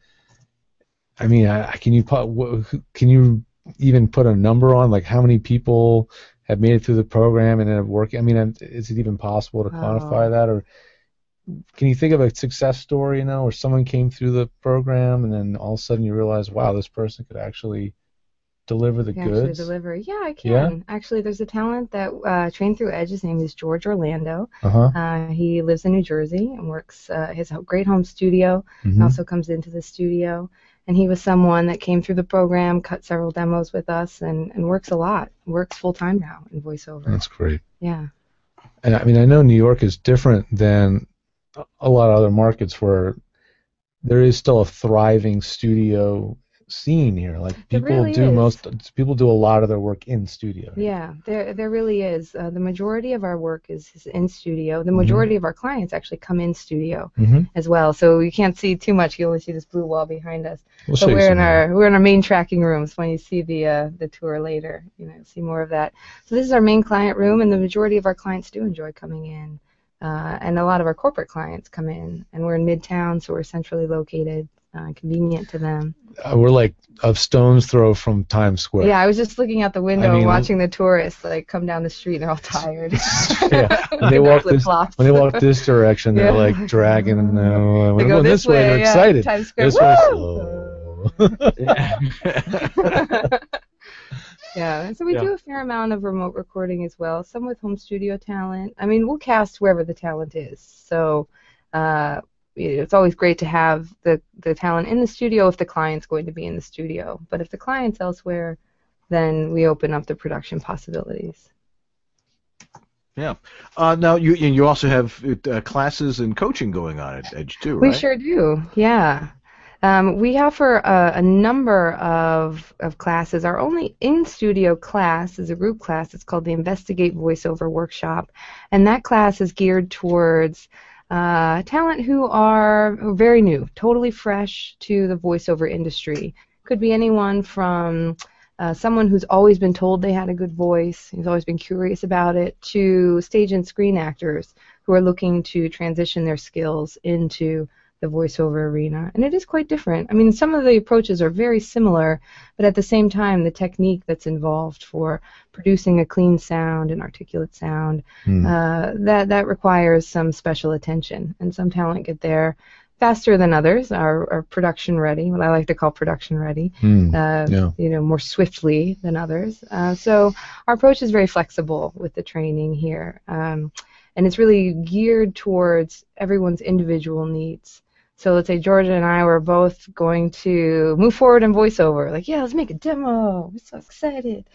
I mean, I, can you put wh- can you even put a number on like how many people have made it through the program and have worked? I mean, is it even possible to quantify Oh. that, or can you think of a success story, you know, where someone came through the program and then all of a sudden you realize, wow, this person could actually deliver the Can actually goods? deliver. Yeah, I can. Yeah? Actually, there's a talent that uh, trained through Edge. His name is George Orlando. Uh-huh. Uh, he lives in New Jersey and works uh, his great home studio, Mhm. and also comes into the studio. And he was someone that came through the program, cut several demos with us, and, and works a lot. Works full time now in voiceover. That's great. Yeah. And I mean, I know New York is different than a lot of other markets where there is still a thriving studio scene here. Like There people really do is. most people do a lot of their work in studio. Yeah, there there really is. Uh, the majority of our work is, is in studio. Mm-hmm. The majority of our clients actually come in studio Mm-hmm. as well. So you can't see too much. You only see this blue wall behind us. We'll show But you we're in some of our we're in our main tracking rooms. When you see the uh, the tour later, you know, see more of that. So this is our main client room, and the majority of our clients do enjoy coming in. Uh, and a lot of our corporate clients come in, and we're in Midtown, so we're centrally located, uh, convenient to them. Uh, we're like a stone's throw from Times Square. Yeah, I was just looking out the window I mean, and watching the tourists like come down the street, and they're all tired. Yeah. When they walk this, Flip-flops. when they walk this direction, they're Yeah. like dragging. And uh, when They they go go this way, they're yeah, excited. Times Square. This way, Woo! slow. Yeah, so we Yeah. do a fair amount of remote recording as well, some with home studio talent. I mean, we'll cast wherever the talent is. So uh, it's always great to have the, the talent in the studio if the client's going to be in the studio. But if the client's elsewhere, then we open up the production possibilities. Yeah. Uh, now you you also have uh, classes and coaching going on at Edge too, We right? sure do, yeah. Um, we offer a, a number of, of classes. Our only in-studio class is a group class. It's called the Investigate Voiceover Workshop, and that class is geared towards uh, talent who are very new, totally fresh to the voiceover industry. Could be anyone from uh, someone who's always been told they had a good voice, who's always been curious about it, to stage and screen actors who are looking to transition their skills into the voiceover arena. And it is quite different. I mean, some of the approaches are very similar, but at the same time, the technique that's involved for producing a clean sound, an articulate sound, Hmm. uh, that, that requires some special attention. And some talent get there faster than others, are, are production ready, what I like to call production ready, Hmm. uh, Yeah. you know, more swiftly than others. Uh, so our approach is very flexible with the training here. Um, and it's really geared towards everyone's individual needs. So let's say Georgia and I were both going to move forward in voiceover. Like, yeah, let's make a demo. We're so excited.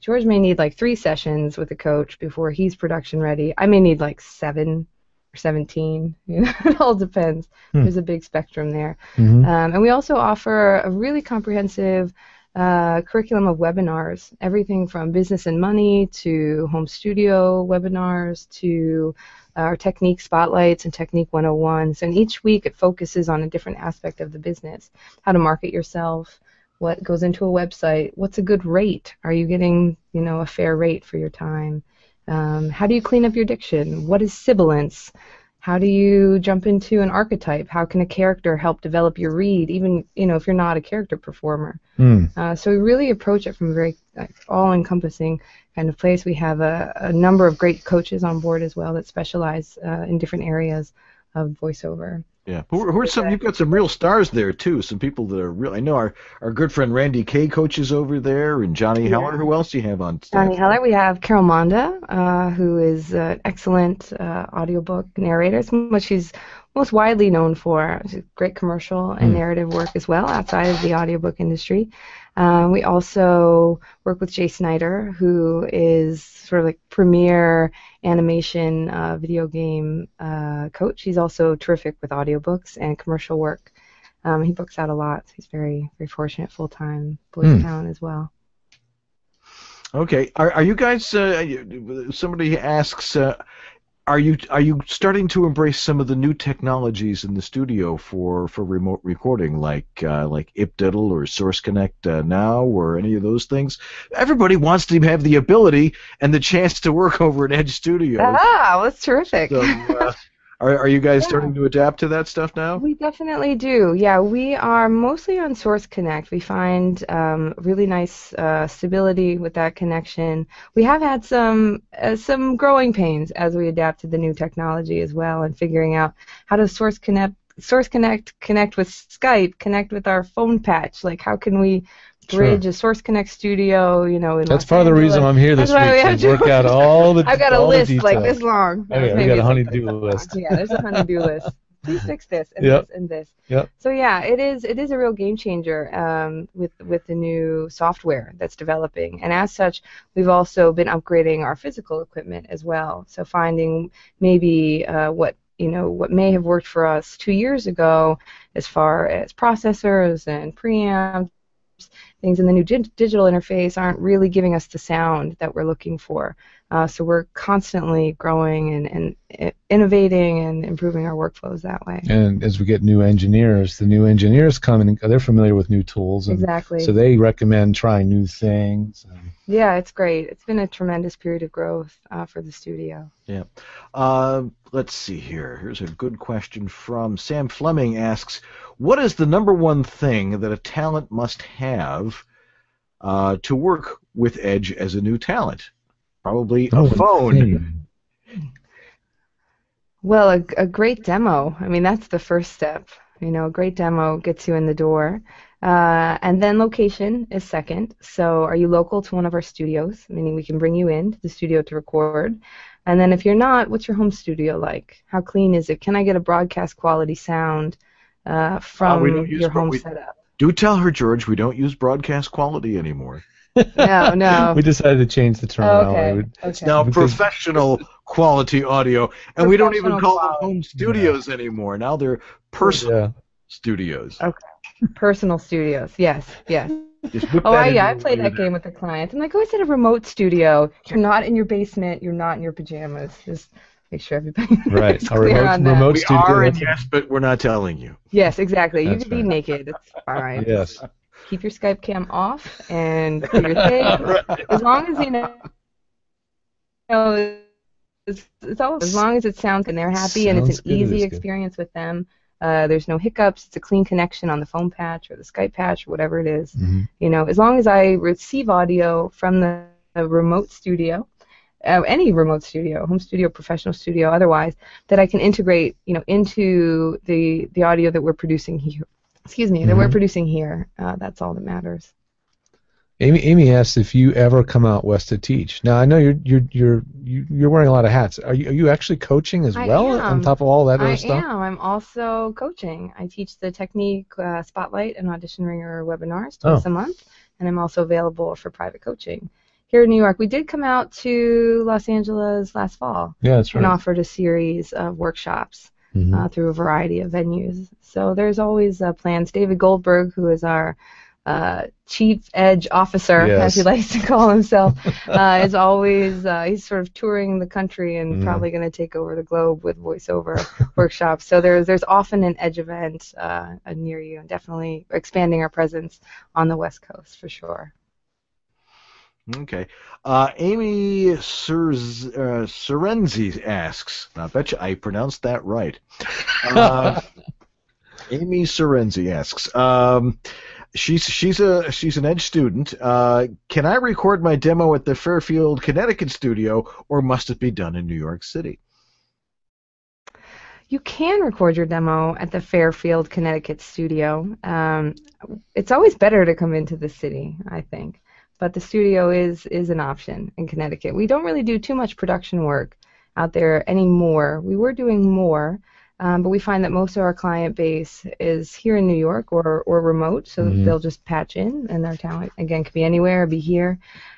George may need like three sessions with a coach before he's production ready. I may need like seven or seventeen. You know, it all depends. Hmm. There's a big spectrum there. Mm-hmm. Um, and we also offer a really comprehensive uh, curriculum of webinars, everything from business and money to home studio webinars to our technique spotlights and technique one oh ones. And each week it focuses on a different aspect of the business, how to market yourself, what goes into a website, what's a good rate, are you getting, you know, a fair rate for your time, um, how do you clean up your diction, what is sibilance, how do you jump into an archetype, how can a character help develop your read, even, you know, if you're not a character performer. Mm. Uh, so we really approach it from a very like, all-encompassing kind of place. We have a, a number of great coaches on board as well that specialize uh, in different areas of voiceover. Yeah, who, who are some? You've got some real stars there too. Some people that are real. I know our, our good friend Randy Kay coaches over there, and Johnny Yeah. Heller. Who else do you have on staff? Johnny Heller. We have Carol Monda, uh, who is an excellent uh, audiobook narrator. It's what she's most widely known for. She's great commercial and Mm. narrative work as well outside of the audiobook industry. Um, we also work with Jay Snyder, who is sort of like premier animation uh, video game uh, coach. He's also terrific with audiobooks and commercial work. Um, he books out a lot. So he's very, very fortunate full-time voice Mm. talent as well. Okay, are are you guys? Uh, you- somebody asks, uh, are you are you starting to embrace some of the new technologies in the studio for, for remote recording, like uh, like IpDiddle or Source Connect uh, now, or any of those things? Everybody wants to have the ability and the chance to work over at Edge Studios. Ah, well, that's terrific. So, uh, are are you guys Yeah. starting to adapt to that stuff now? We definitely do. Yeah, we are mostly on Source Connect. We find um, really nice uh, stability with that connection. We have had some uh, some growing pains as we adapt to the new technology as well, and figuring out how to Source Connect, Source Connect, connect with Skype, connect with our phone patch. Like, how can we bridge a Source Connect studio? You know, in That's Los part of the Angeles? reason I'm here this That's why we week have to work to- out all the I've got a all the list like details. this long. Oh, yeah, we Maybe got a it's like honey-do this long. list. Yeah, there's a honey-do list. Please fix this and Yep. this and this. Yep. So yeah, it is it is a real game changer um, with with the new software that's developing, and as such, we've also been upgrading our physical equipment as well. So finding maybe uh, what you know what may have worked for us two years ago, as far as processors and preamps, things in the new dig- digital interface aren't really giving us the sound that we're looking for. Uh, so we're constantly growing and, and i- innovating and improving our workflows that way. And as we get new engineers, the new engineers come and they're familiar with new tools, and Exactly. so they recommend trying new things. And Yeah, it's great. It's been a tremendous period of growth uh, for the studio. Yeah. Uh, let's see here. Here's a good question from Sam Fleming asks, what is the number one thing that a talent must have uh, to work with Edge as a new talent? Probably a Oh, phone. hey. Well, a, a great demo. I mean, that's the first step. You know, a great demo gets you in the door. Uh, and then location is second. So are you local to one of our studios? Meaning we can bring you in to the studio to record. And then if you're not, what's your home studio like? How clean is it? Can I get a broadcast quality sound uh, from we don't use your bro- home we- setup? Do tell her, George, we don't use broadcast quality anymore. No, no. We decided to change the Oh, terminology. okay. We- okay. Now Because- professional quality audio, and we don't even Professional call them quality. home studios anymore. Now they're personal Yeah. studios. Okay. Personal studios. Yes, yes. Just whip Oh, that I, into yeah, I a played that weird- game with the clients. I'm like, oh, I said a remote studio. You're not in your basement. You're not in your pajamas. Just make sure everybody Right. is A clear remote, on that. remote We studio. are, and that's- yes, but we're not telling you. Yes, exactly. You That's can be right. naked. It's fine. Yes. Keep your Skype cam off and do your thing. As long as you know, you know it's, it's all, as long as it sounds and they're happy and Sounds it's an good, it easy is good. experience with them. Uh, there's no hiccups. It's a clean connection on the phone patch or the Skype patch or whatever it is. Mhm. You know, as long as I receive audio from the, the remote studio, uh, any remote studio, home studio, professional studio, otherwise, that I can integrate, you know, into the the audio that we're producing here. Excuse me, that we're Mhm. producing here. Uh, that's all that matters. Amy, Amy asks if you ever come out west to teach. Now I know you're you're you're you- you're wearing a lot of hats. Are you are you actually coaching as I well am. on top of all that other I stuff? am. I'm also coaching. I teach the Technique uh, Spotlight and Audition Ringer webinars Oh. twice a month, and I'm also available for private coaching here in New York. We did come out to Los Angeles last fall Yeah, that's right. and offered a series of workshops Mhm. uh, through a variety of venues. So there's always uh, plans. David Goldberg, who is our uh, chief edge officer, Yes. as he likes to call himself, uh, is always, uh, he's sort of touring the country and Mhm. probably going to take over the globe with voiceover workshops. So there's, there's often an edge event uh, near you, and definitely expanding our presence on the West Coast for sure. Okay. Uh, Amy Serz, uh, Serenzi asks, I bet you I pronounced that right. Uh, Amy Serenzi asks, um, she's she's a she's an Edge student. Uh, can I record my demo at the Fairfield, Connecticut studio, or must it be done in New York City? You can record your demo at the Fairfield, Connecticut studio. Um, it's always better to come into the city, I think. But the studio is is an option in Connecticut. We don't really do too much production work out there anymore. We were doing more, um, but we find that most of our client base is here in New York or, or remote, so Mhm. they'll just patch in, and their talent, again, could be anywhere or be here.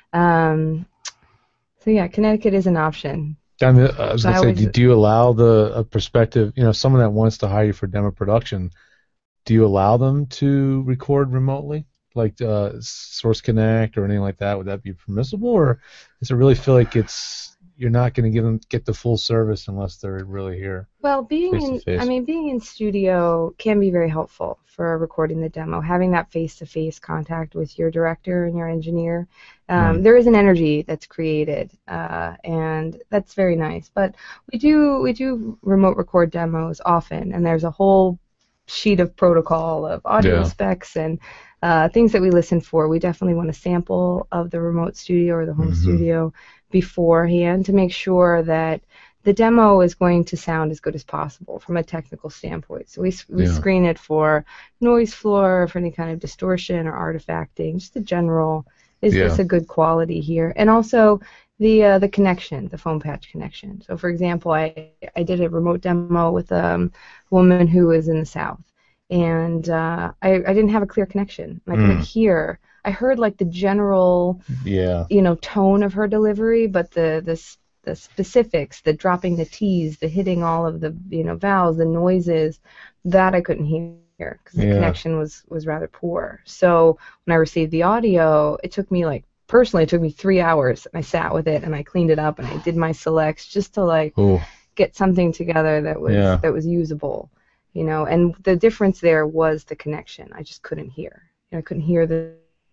Um, so, yeah, Connecticut is an option. I, mean, I was So going I to say, always- do, do you allow the a prospective, you know, someone that wants to hire you for demo production, do you allow them to record remotely, like uh, Source Connect or anything like that? Would that be permissible, or does it really feel like it's you're not going to give them get the full service unless they're really here? Well, being Face to in, face. I mean, being in studio can be very helpful for recording the demo. Having that face-to-face contact with your director and your engineer, um, Mm. there is an energy that's created, uh, and that's very nice. But we do we do remote record demos often, and there's a whole sheet of protocol of audio Yeah. specs and uh, things that we listen for. We definitely want a sample of the remote studio or the home Mhm. studio beforehand to make sure that the demo is going to sound as good as possible from a technical standpoint. So we, we Yeah. screen it for noise floor, for any kind of distortion or artifacting, just the general, is Yeah. this a good quality here? And also the uh, the connection, the phone patch connection. So for example, I, I did a remote demo with um, a woman who was in the South, and uh, I, I didn't have a clear connection. I couldn't Mm. hear. I heard like the general, Yeah. you know, tone of her delivery, but the the s- the specifics, the dropping the T's, the hitting all of the you know vowels, the noises, that I couldn't hear because the Yeah. connection was was rather poor. So when I received the audio, it took me like personally, it took me three hours. And I sat with it and I cleaned it up and I did my selects just to like Oh. get something together that was Yeah. that was usable, you know. And the difference there was the connection. I just couldn't hear. You know, I couldn't hear the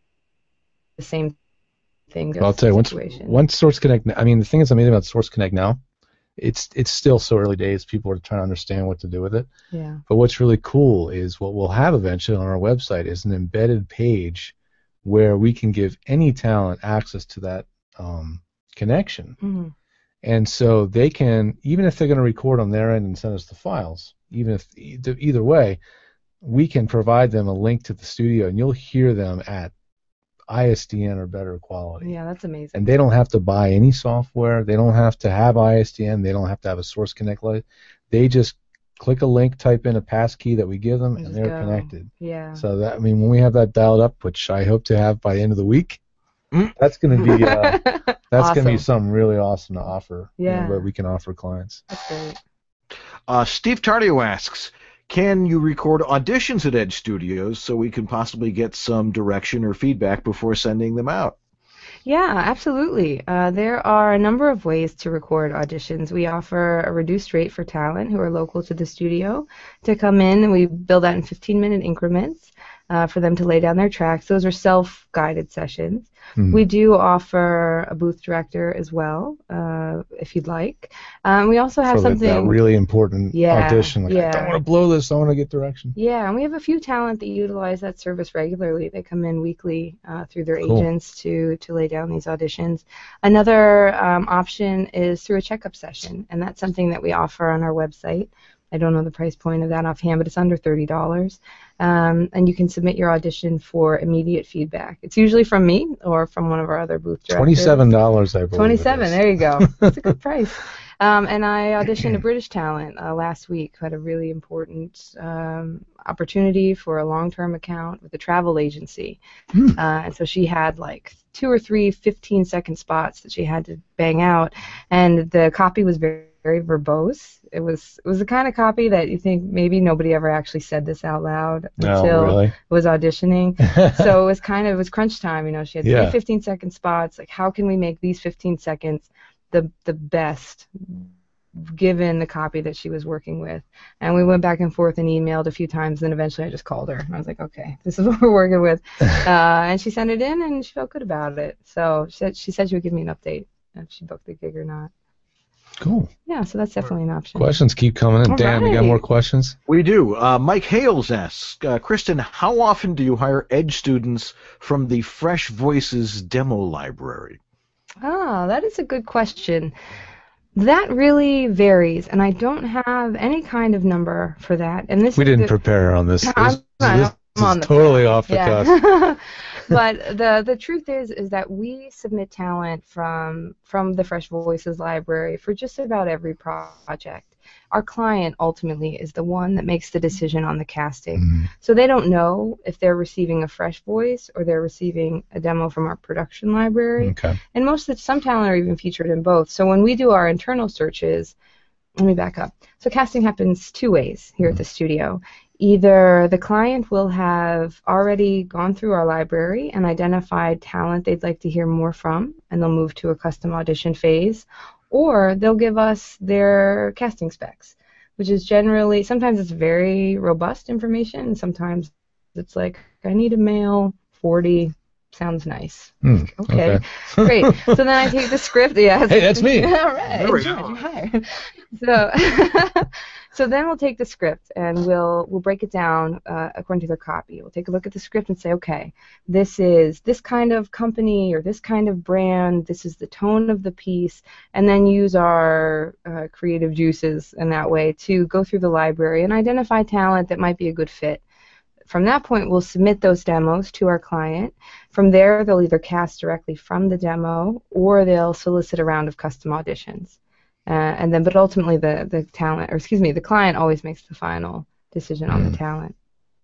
the same thing. Well, I'll tell you, once, situation. once Source Connect, I mean, the thing that's amazing about Source Connect now, it's it's still so early days. People are trying to understand what to do with it. Yeah. But what's really cool is what we'll have eventually on our website is an embedded page where we can give any talent access to that um, connection. hmm And so they can, even if they're going to record on their end and send us the files, even if either, either way, we can provide them a link to the studio, and you'll hear them at I S D N or better quality. Yeah, that's amazing. And they don't have to buy any software. They don't have to have I S D N. They don't have to have a Source Connect light. They just click a link, type in a passkey that we give them, and Just they're go. connected. Yeah. So that, I mean, when we have that dialed up, which I hope to have by the end of the week, Mm. that's going to be uh, that's going to be Awesome. something really awesome to offer. you know, Yeah. that we can offer clients. That's great. Uh, Steve Tardio asks, can you record auditions at Edge Studios so we can possibly get some direction or feedback before sending them out? Yeah, absolutely. Uh, there are a number of ways to record auditions. We offer a reduced rate for talent who are local to the studio to come in, and we build that in fifteen-minute increments uh, for them to lay down their tracks. Those are self-guided sessions. Mhm. We do offer a booth director as well, uh, if you'd like. Um, we also have For that- something. that really important Yeah, audition. Like, I yeah. don't want to blow this. I want to get direction. Yeah, and we have a few talent that utilize that service regularly. They come in weekly uh, through their Cool. agents to to lay down these auditions. Another um, option is through a checkup session, and that's something that we offer on our website. I don't know the price point of that offhand, but it's under thirty dollars. Um, and you can submit your audition for immediate feedback. It's usually from me or from one of our other booth directors. twenty-seven dollars, I believe. twenty-seven, there you go. That's a good price. Um, and I auditioned a British talent uh, last week who had a really important um, opportunity for a long-term account with a travel agency. Hmm. Uh, and so she had like two or three fifteen-second spots that she had to bang out, and the copy was very, very verbose. It was it was the kind of copy that you think maybe nobody ever actually said this out loud until Oh, really? was auditioning. So it was kind of it was crunch time. You know, she had Yeah. three fifteen-second spots. Like, how can we make these fifteen seconds the the best given the copy that she was working with? And we went back and forth and emailed a few times, and eventually I just called her and I was like, okay, this is what we're working with. uh, and she sent it in and she felt good about it. So she said she said she would give me an update if she booked the gig or not. Cool. Yeah, so that's definitely an option. Questions keep coming in. All Dan, you got right. more questions? We do. Uh, Mike Hales asks, uh, Kristen, how often do you hire Edge students from the Fresh Voices demo library? Ah, that is a good question. That really varies, and I don't have any kind of number for that. And this We is didn't the, prepare her on this. I'm- This, I'm this on is the totally off the cuff. Yeah. But the the truth is is that we submit talent from from the Fresh Voices library for just about every project. Our client ultimately is the one that makes the decision on the casting. Mhm. So they don't know if they're receiving a fresh voice or they're receiving a demo from our production library. Okay. And most of the, some talent are even featured in both. So when we do our internal searches, let me back up. So casting happens two ways here at the studio. Either the client will have already gone through our library and identified talent they'd like to hear more from, and they'll move to a custom audition phase, or they'll give us their casting specs, which is generally, sometimes it's very robust information, and sometimes it's like, I need a male, forty, sounds nice. Hmm, Okay, okay. great. So then I take the script. Yeah. Hey, that's me. All right. There we Good, go. you're hired. So, so then we'll take the script and we'll we'll break it down uh, according to their copy. We'll take a look at the script and say, okay, this is this kind of company or this kind of brand. This is the tone of the piece, and then use our uh, creative juices in that way to go through the library and identify talent that might be a good fit. From that point, we'll submit those demos to our client. From there, they'll either cast directly from the demo or they'll solicit a round of custom auditions. Uh, and then, but ultimately, the, the talent, or excuse me, the client always makes the final decision on the talent.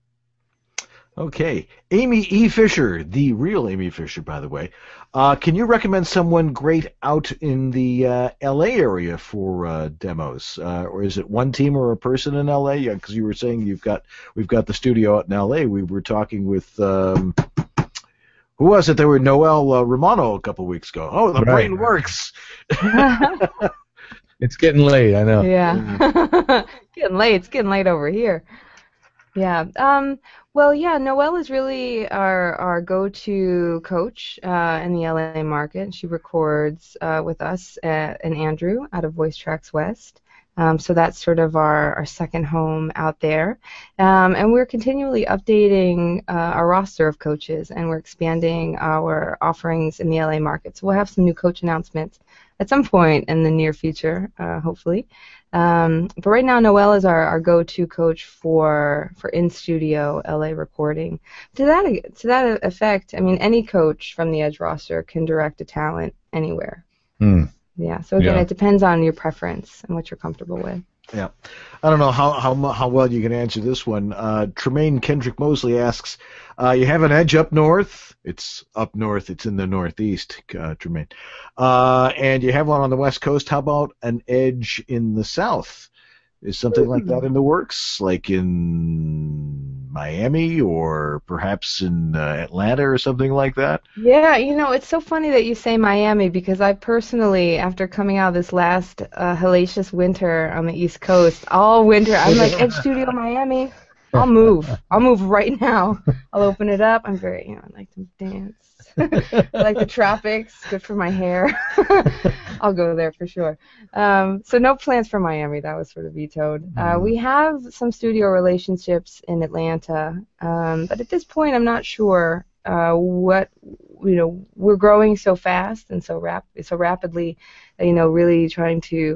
Okay. Amy E. Fisher, the real Amy Fisher, by the way. Uh, can you recommend someone great out in the uh, L A area for uh, demos? Uh, or is it one team or a person in L A? Because you were saying you've got we've got the studio out in L A. We were talking with um, who was it? There were Noel uh, Romano a couple weeks ago. Oh, the Right. brain works. It's getting late, I know. Yeah. Getting late. It's getting late over here. Yeah. Um, well, yeah, Noelle is really our, our go-to coach uh, in the L A market. She records uh, with us at, and Andrew out of Voice Tracks West. Um, so that's sort of our, our second home out there. Um, and we're continually updating uh, our roster of coaches, and we're expanding our offerings in the L A market. So we'll have some new coach announcements at some point in the near future, uh, hopefully. Um, but right now, Noelle is our, our go-to coach for for in-studio L A recording. To that to that effect, I mean, any coach from the Edge roster can direct a talent anywhere. Hmm. Yeah. So again, Yeah. it depends on your preference and what you're comfortable with. Yeah, I don't know how how mu- how well you can answer this one. Uh, Tremaine Kendrick Mosley asks, uh, "You have an Edge up north. It's up north. It's in the Northeast, uh, Tremaine. Uh, and you have one on the West Coast. How about an Edge in the South? Is something like that in the works, like in Miami or perhaps in uh, Atlanta or something like that?" Yeah, you know, it's so funny that you say Miami because I personally, after coming out this last uh, hellacious winter on the East Coast, all winter, I'm like, Edge Studio Miami, I'll move. I'll move right now. I'll open it up. I'm very, you know, I like to dance. I like the tropics. Good for my hair. I'll go there for sure. Um, so no plans for Miami. That was sort of vetoed. Uh, we have some studio relationships in Atlanta, um, but at this point, I'm not sure uh, what, you know, we're growing so fast and so rap so rapidly, you know, really trying to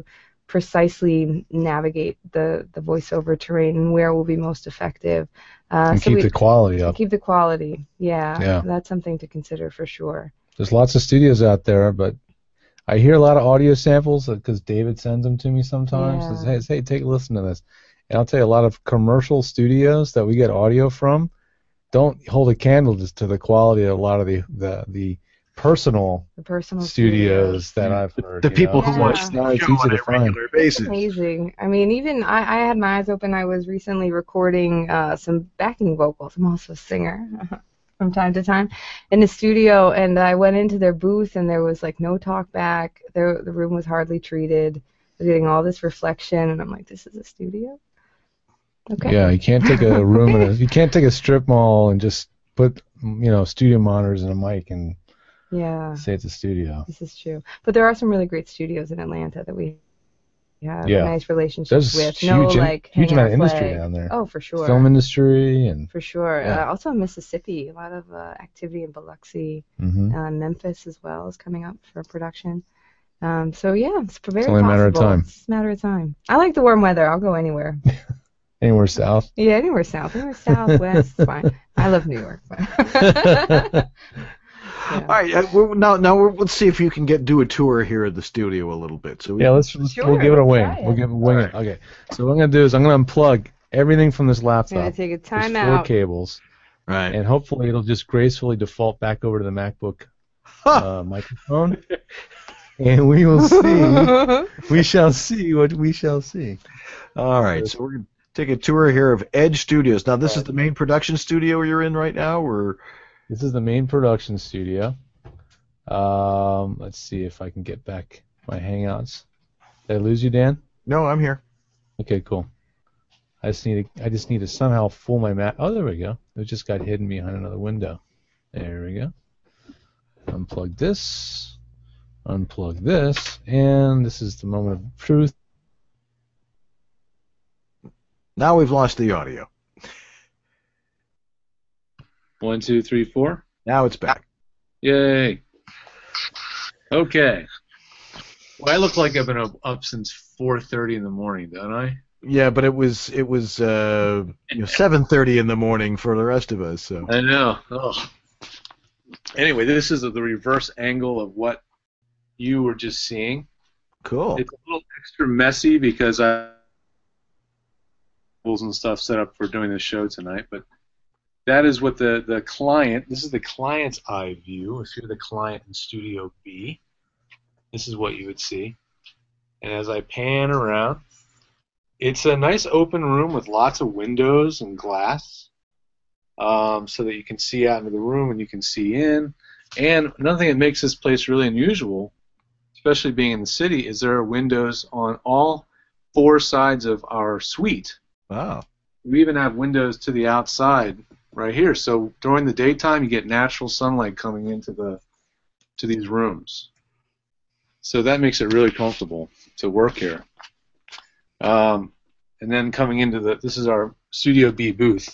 precisely navigate the, the voiceover terrain and where will be most effective. Uh, and so keep we, the quality up. Keep the quality, yeah, Yeah. That's something to consider for sure. There's lots of studios out there, but I hear a lot of audio samples because David sends them to me sometimes. Yeah. Says, hey, hey, take a listen to this. And I'll tell you, a lot of commercial studios that we get audio from don't hold a candle just to the quality of a lot of the the, the personal, The personal studios, studios. that I've heard. The you people know? who Yeah. watch It's the not- it's show easy on to a find. regular basis. Amazing. I mean, even I, I had my eyes open. I was recently recording uh, some backing vocals. I'm also a singer from time to time in the studio, and I went into their booth, and there was like no talk back. There, the room was hardly treated. I was getting all this reflection, and I'm like, this is a studio? Okay. Yeah, you can't take a room in a, you can't take a strip mall and just put you know studio monitors and a mic and Yeah, say it's a studio. this is true. But there are some really great studios in Atlanta that we have Yeah. a nice relationship There's with. huge, No, in- like huge hang amount out of industry flag. down there. Oh, for sure. Film industry and For sure. Yeah. Uh, also in Mississippi, a lot of uh, activity in Biloxi. hmm Uh, Memphis as well is coming up for production. Um, so yeah, it's very only a matter of possible. time. It's a matter of time. I like the warm weather. I'll go anywhere. anywhere south. Yeah, anywhere south, anywhere south, west, it's fine. I love New York. But All right, uh, we're, now now we're, let's see if you can get do a tour here at the studio a little bit. So we, Yeah, let's, let's Sure, we'll give it a let's wing. try it. We'll give it a wing it. Okay. So what I'm gonna do is I'm gonna unplug everything from this I'm gonna laptop. take a There's time four out. cables, right. and hopefully it'll just gracefully default back over to the MacBook uh, microphone, and we will see. We shall see what we shall see. All right, so we're gonna take a tour here of Edge Studios. Now, this is the main production studio you're in right now, or This is the main production studio. Um, let's see if I can get back my Hangouts. Did I lose you, Dan? no? I'm here. Okay, cool. I just need to, I just need to somehow fool my Mac. Oh, there we go. It just got hidden behind another window. There we go. Unplug this. Unplug this. And this is the moment of truth. Now we've lost the audio. One, two, three, four. Now it's back. Yay. Okay. Well, I look like I've been up, up since four thirty in the morning, don't I? Yeah, but it was it was uh, you know seven thirty in the morning for the rest of us. So I know. Oh. Anyway, this is the reverse angle of what you were just seeing. cool. It's a little extra messy because I rules and stuff set up for doing this show tonight, but that is what the, the client, this is the client's eye view. If you're the client in Studio B, this is what you would see. And as I pan around, it's a nice open room with lots of windows and glass, um, so that you can see out into the room and you can see in. And another thing that makes this place really unusual, especially being in the city, is there are windows on all four sides of our suite. Wow. We even have windows to the outside right here. So during the daytime, you get natural sunlight coming into the to these rooms. So that makes it really comfortable to work here. Um, and then coming into the, this is our Studio B booth.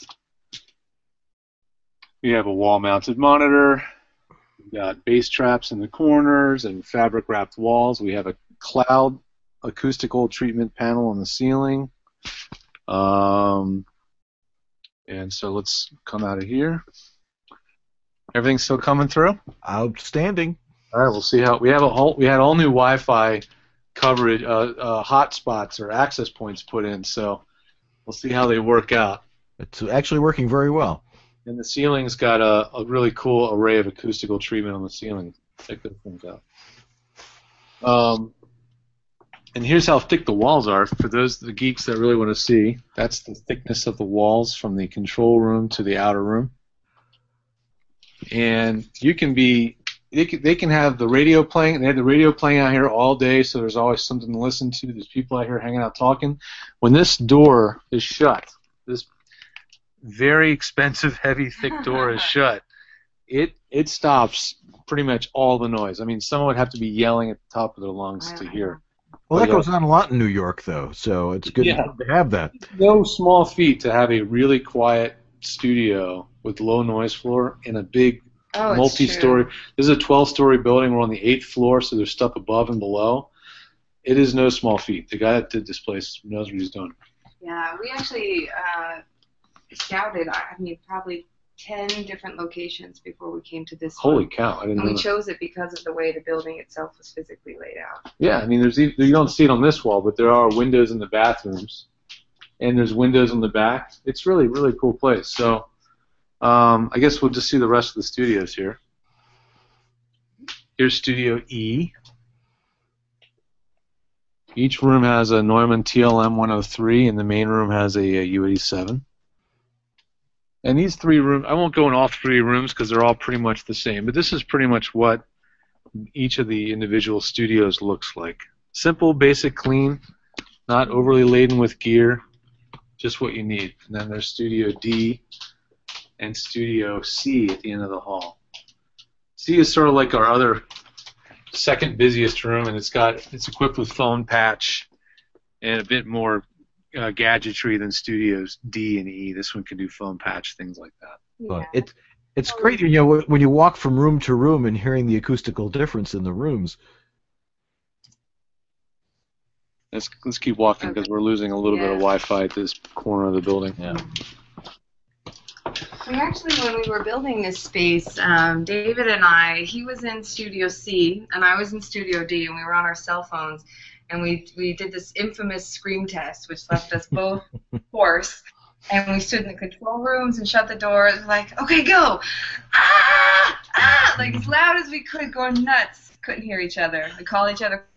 We have a wall-mounted monitor. We've got bass traps in the corners and fabric-wrapped walls. We have a cloud acoustical treatment panel on the ceiling. Um, and so let's come out of here. Everything's still coming through? Outstanding. All right, we'll see how we have a whole. We had all new Wi-Fi coverage, uh, uh, hotspots or access points put in. So we'll see how they work out. It's actually working very well. And the ceiling's got a, a really cool array of acoustical treatment on the ceiling. Check those things out. Um, and here's how thick the walls are for those the geeks that really want to see. That's the thickness of the walls from the control room to the outer room. And you can be, they can, they can have the radio playing. They have the radio playing out here all day, so there's always something to listen to. There's people out here hanging out talking. When this door is shut, this very expensive, heavy, thick door is shut, it it stops pretty much all the noise. I mean, someone would have to be yelling at the top of their lungs to hear. Well, that Yeah. goes on a lot in New York, though, so it's good Yeah. to have that. No small feat to have a really quiet studio with low noise floor in a big Oh, it's multi-story. true. This is a twelve-story building. We're on the eighth floor, so there's stuff above and below. it is no small feat. The guy that did this place knows what he's doing. Yeah, we actually uh, scouted, I mean, probably ten different locations before we came to this Holy one. cow! I didn't And know we that. chose it because of the way the building itself was physically laid out. Yeah, I mean, there's e- you don't see it on this wall, but there are windows in the bathrooms, and there's windows on the back. It's really, really cool place. So, um, I guess we'll just see the rest of the studios here. Here's Studio E. Each room has a Neumann T L M one oh three, and the main room has a, a U eighty-seven. And these three rooms, I won't go in all three rooms because they're all pretty much the same, but this is pretty much what each of the individual studios looks like. Simple, basic, clean, not overly laden with gear, just what you need. And then there's Studio D and Studio C at the end of the hall. C is sort of like our other second busiest room, and it's got it's equipped with phone patch and a bit more uh, gadgetry than Studios D and E. This one can do phone patch, things like that. But Yeah. it, it's great, you know, when you walk from room to room and hearing the acoustical difference in the rooms. Let's let's keep walking because we're losing a little bit of Yeah. Wi-Fi at this corner of the building. Yeah. We actually, when we were building this space, um, David and I, he was in Studio C, and I was in Studio D, and we were on our cell phones, and we we did this infamous scream test, which left us both hoarse, and we stood in the control rooms and shut the doors, like, okay, go! Ah! Ah! Like, as loud as we could, going nuts. Couldn't hear each other. We call each other,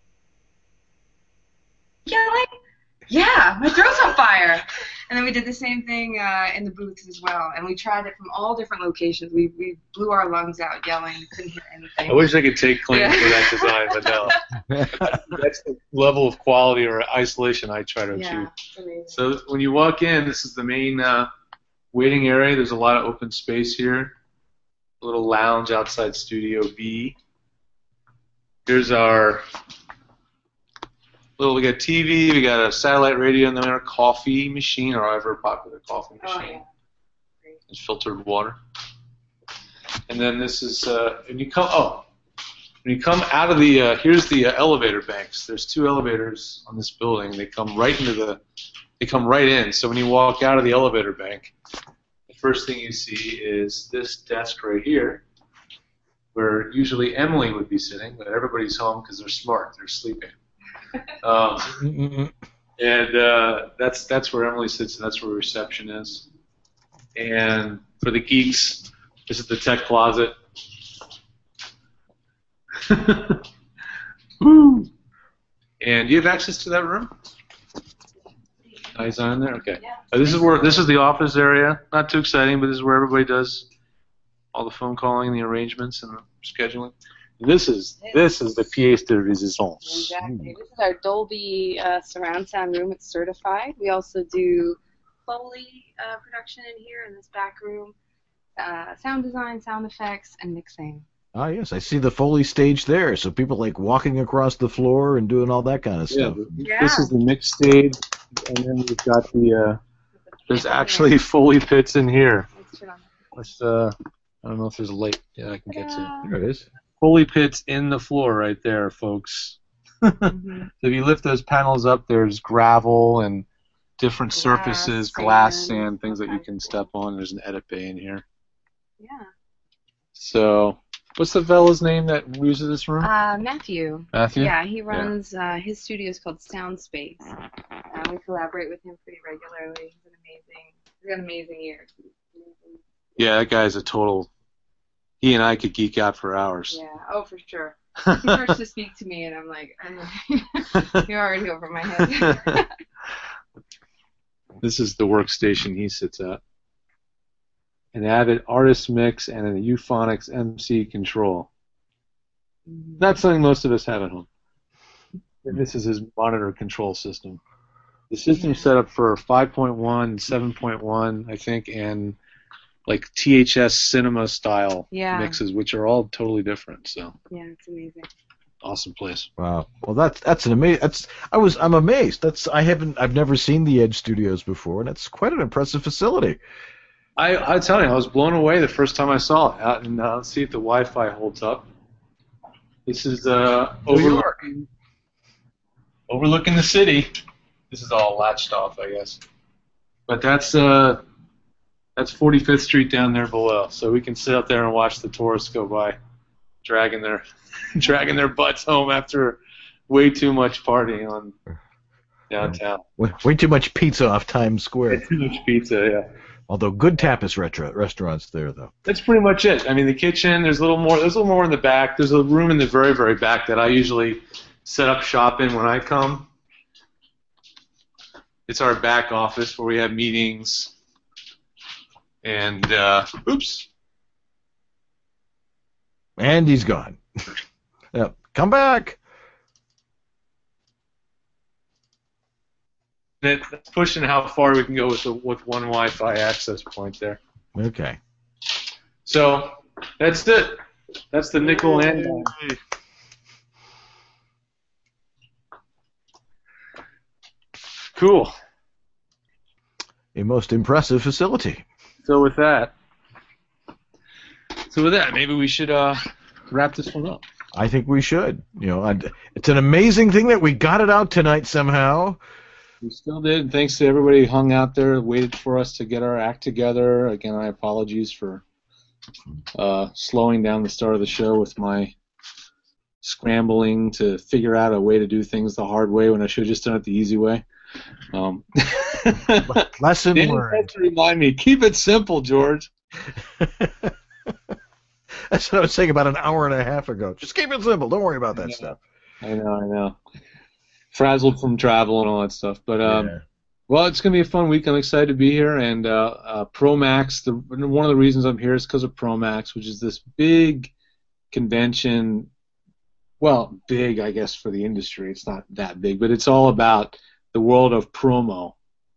yelling? Yeah, my throat's on fire. And then we did the same thing uh, in the booths as well. And we tried it from all different locations. We we blew our lungs out yelling. We couldn't hear anything. I wish I could take claim Yeah. for that design, but no. That's the level of quality or isolation I try to achieve. Yeah, it's amazing. So when you walk in, this is the main uh, waiting area. There's a lot of open space here. A little lounge outside Studio B. Here's our little, we got T V, we got a satellite radio, and then our coffee machine, our ever popular coffee Oh, machine. yeah. Great. It's filtered water. And then this is, uh, when you come, oh, when you come out of the, uh, here's the uh, elevator banks. There's two elevators on this building. They come right into the, they come right in. So when you walk out of the elevator bank, the first thing you see is this desk right here, where usually Emily would be sitting, but everybody's home because they're smart. They're sleeping. Um, and uh, that's that's where Emily sits, and that's where reception is. And for the geeks, this is the tech closet. Woo! And do you have access to that room? Eyes on there. Okay. Yeah. Uh, this is where this is the office area. Not too exciting, but this is where everybody does all the phone calling, the arrangements, and the scheduling. This is this is the pièce de résistance. Exactly. This is our Dolby uh, surround sound room. It's certified. We also do Foley uh, production in here in this back room, uh, sound design, sound effects, and mixing. Ah, yes, I see the Foley stage there. So people like walking across the floor and doing all that kind of Yeah, stuff. Yeah. this is the mix stage, and then we've got the. Uh, there's actually Foley pits in here. Let's turn on. Let's. Uh, I don't know if there's a light. Yeah, I can get to. Ta-da. There it is. Foley pits in the floor right there, folks. Mhm. So if you lift those panels up, there's gravel and different Glass, surfaces, glass, sand, sand, things that you okay. can step on. There's an edit bay in here. Yeah. So, what's the fella's name that uses this room? Uh, Matthew. Matthew? Yeah, he runs uh, his studio is called Soundspace. Uh, we collaborate with him pretty regularly. He's an amazing. He's got an amazing ear. Yeah, that guy's a total. He and I could geek out for hours. Yeah. Oh, for sure. He starts to speak to me, and I'm like, you're already over my head. This is the workstation he sits at. An Avid Artist Mix and a Euphonics M C control. Not something most of us have at home. And this is his monitor control system. The system's set up for five point one, seven point one, I think, and like T H S cinema style Yeah. mixes, which are all totally different. So Yeah, it's amazing. awesome place. Wow. Well, that's that's an amazing. That's I was I'm amazed. That's I haven't I've never seen the Edge Studios before, and it's quite an impressive facility. I I tell you, I was blown away the first time I saw it. Out and uh, let's see if the Wi-Fi holds up. This is uh, New York. overlooking overlooking the city. This is all latched off, I guess. But that's uh, that's forty-fifth Street down there below, so we can sit up there and watch the tourists go by, dragging their dragging their butts home after way too much partying on downtown. Way, way too much pizza off Times Square. Way too much pizza, yeah. Although good tapas retro, restaurants there, though. That's pretty much it. I mean, the kitchen. There's a little more. There's a little more in the back. There's a room in the very, very back that I usually set up shop in when I come. It's our back office where we have meetings. And uh, oops. And he's gone. Yep. Come back. It's pushing how far we can go with the, with one Wi-Fi access point there. Okay. So that's it. That's the nickel and dime. Cool. A most impressive facility. So with that, so with that, maybe we should uh, wrap this one up. I think we should. You know, I'd, it's an amazing thing that we got it out tonight somehow. We still did. Thanks to everybody who hung out there, waited for us to get our act together. Again, I apologize for uh, slowing down the start of the show with my scrambling to figure out a way to do things the hard way when I should have just done it the easy way. Um, Lesson Danny learned. has to remind me, keep it simple, George. That's what I was saying about an hour and a half ago. Just keep it simple. Don't worry about that I stuff. I know, I know. Frazzled from travel and all that stuff. But um, Yeah. well, it's going to be a fun week. I'm excited to be here. And uh, uh, ProMax, the, one of the reasons I'm here is because of ProMax, which is this big convention. Well, big, I guess, for the industry. It's not that big, but it's all about the world of promo.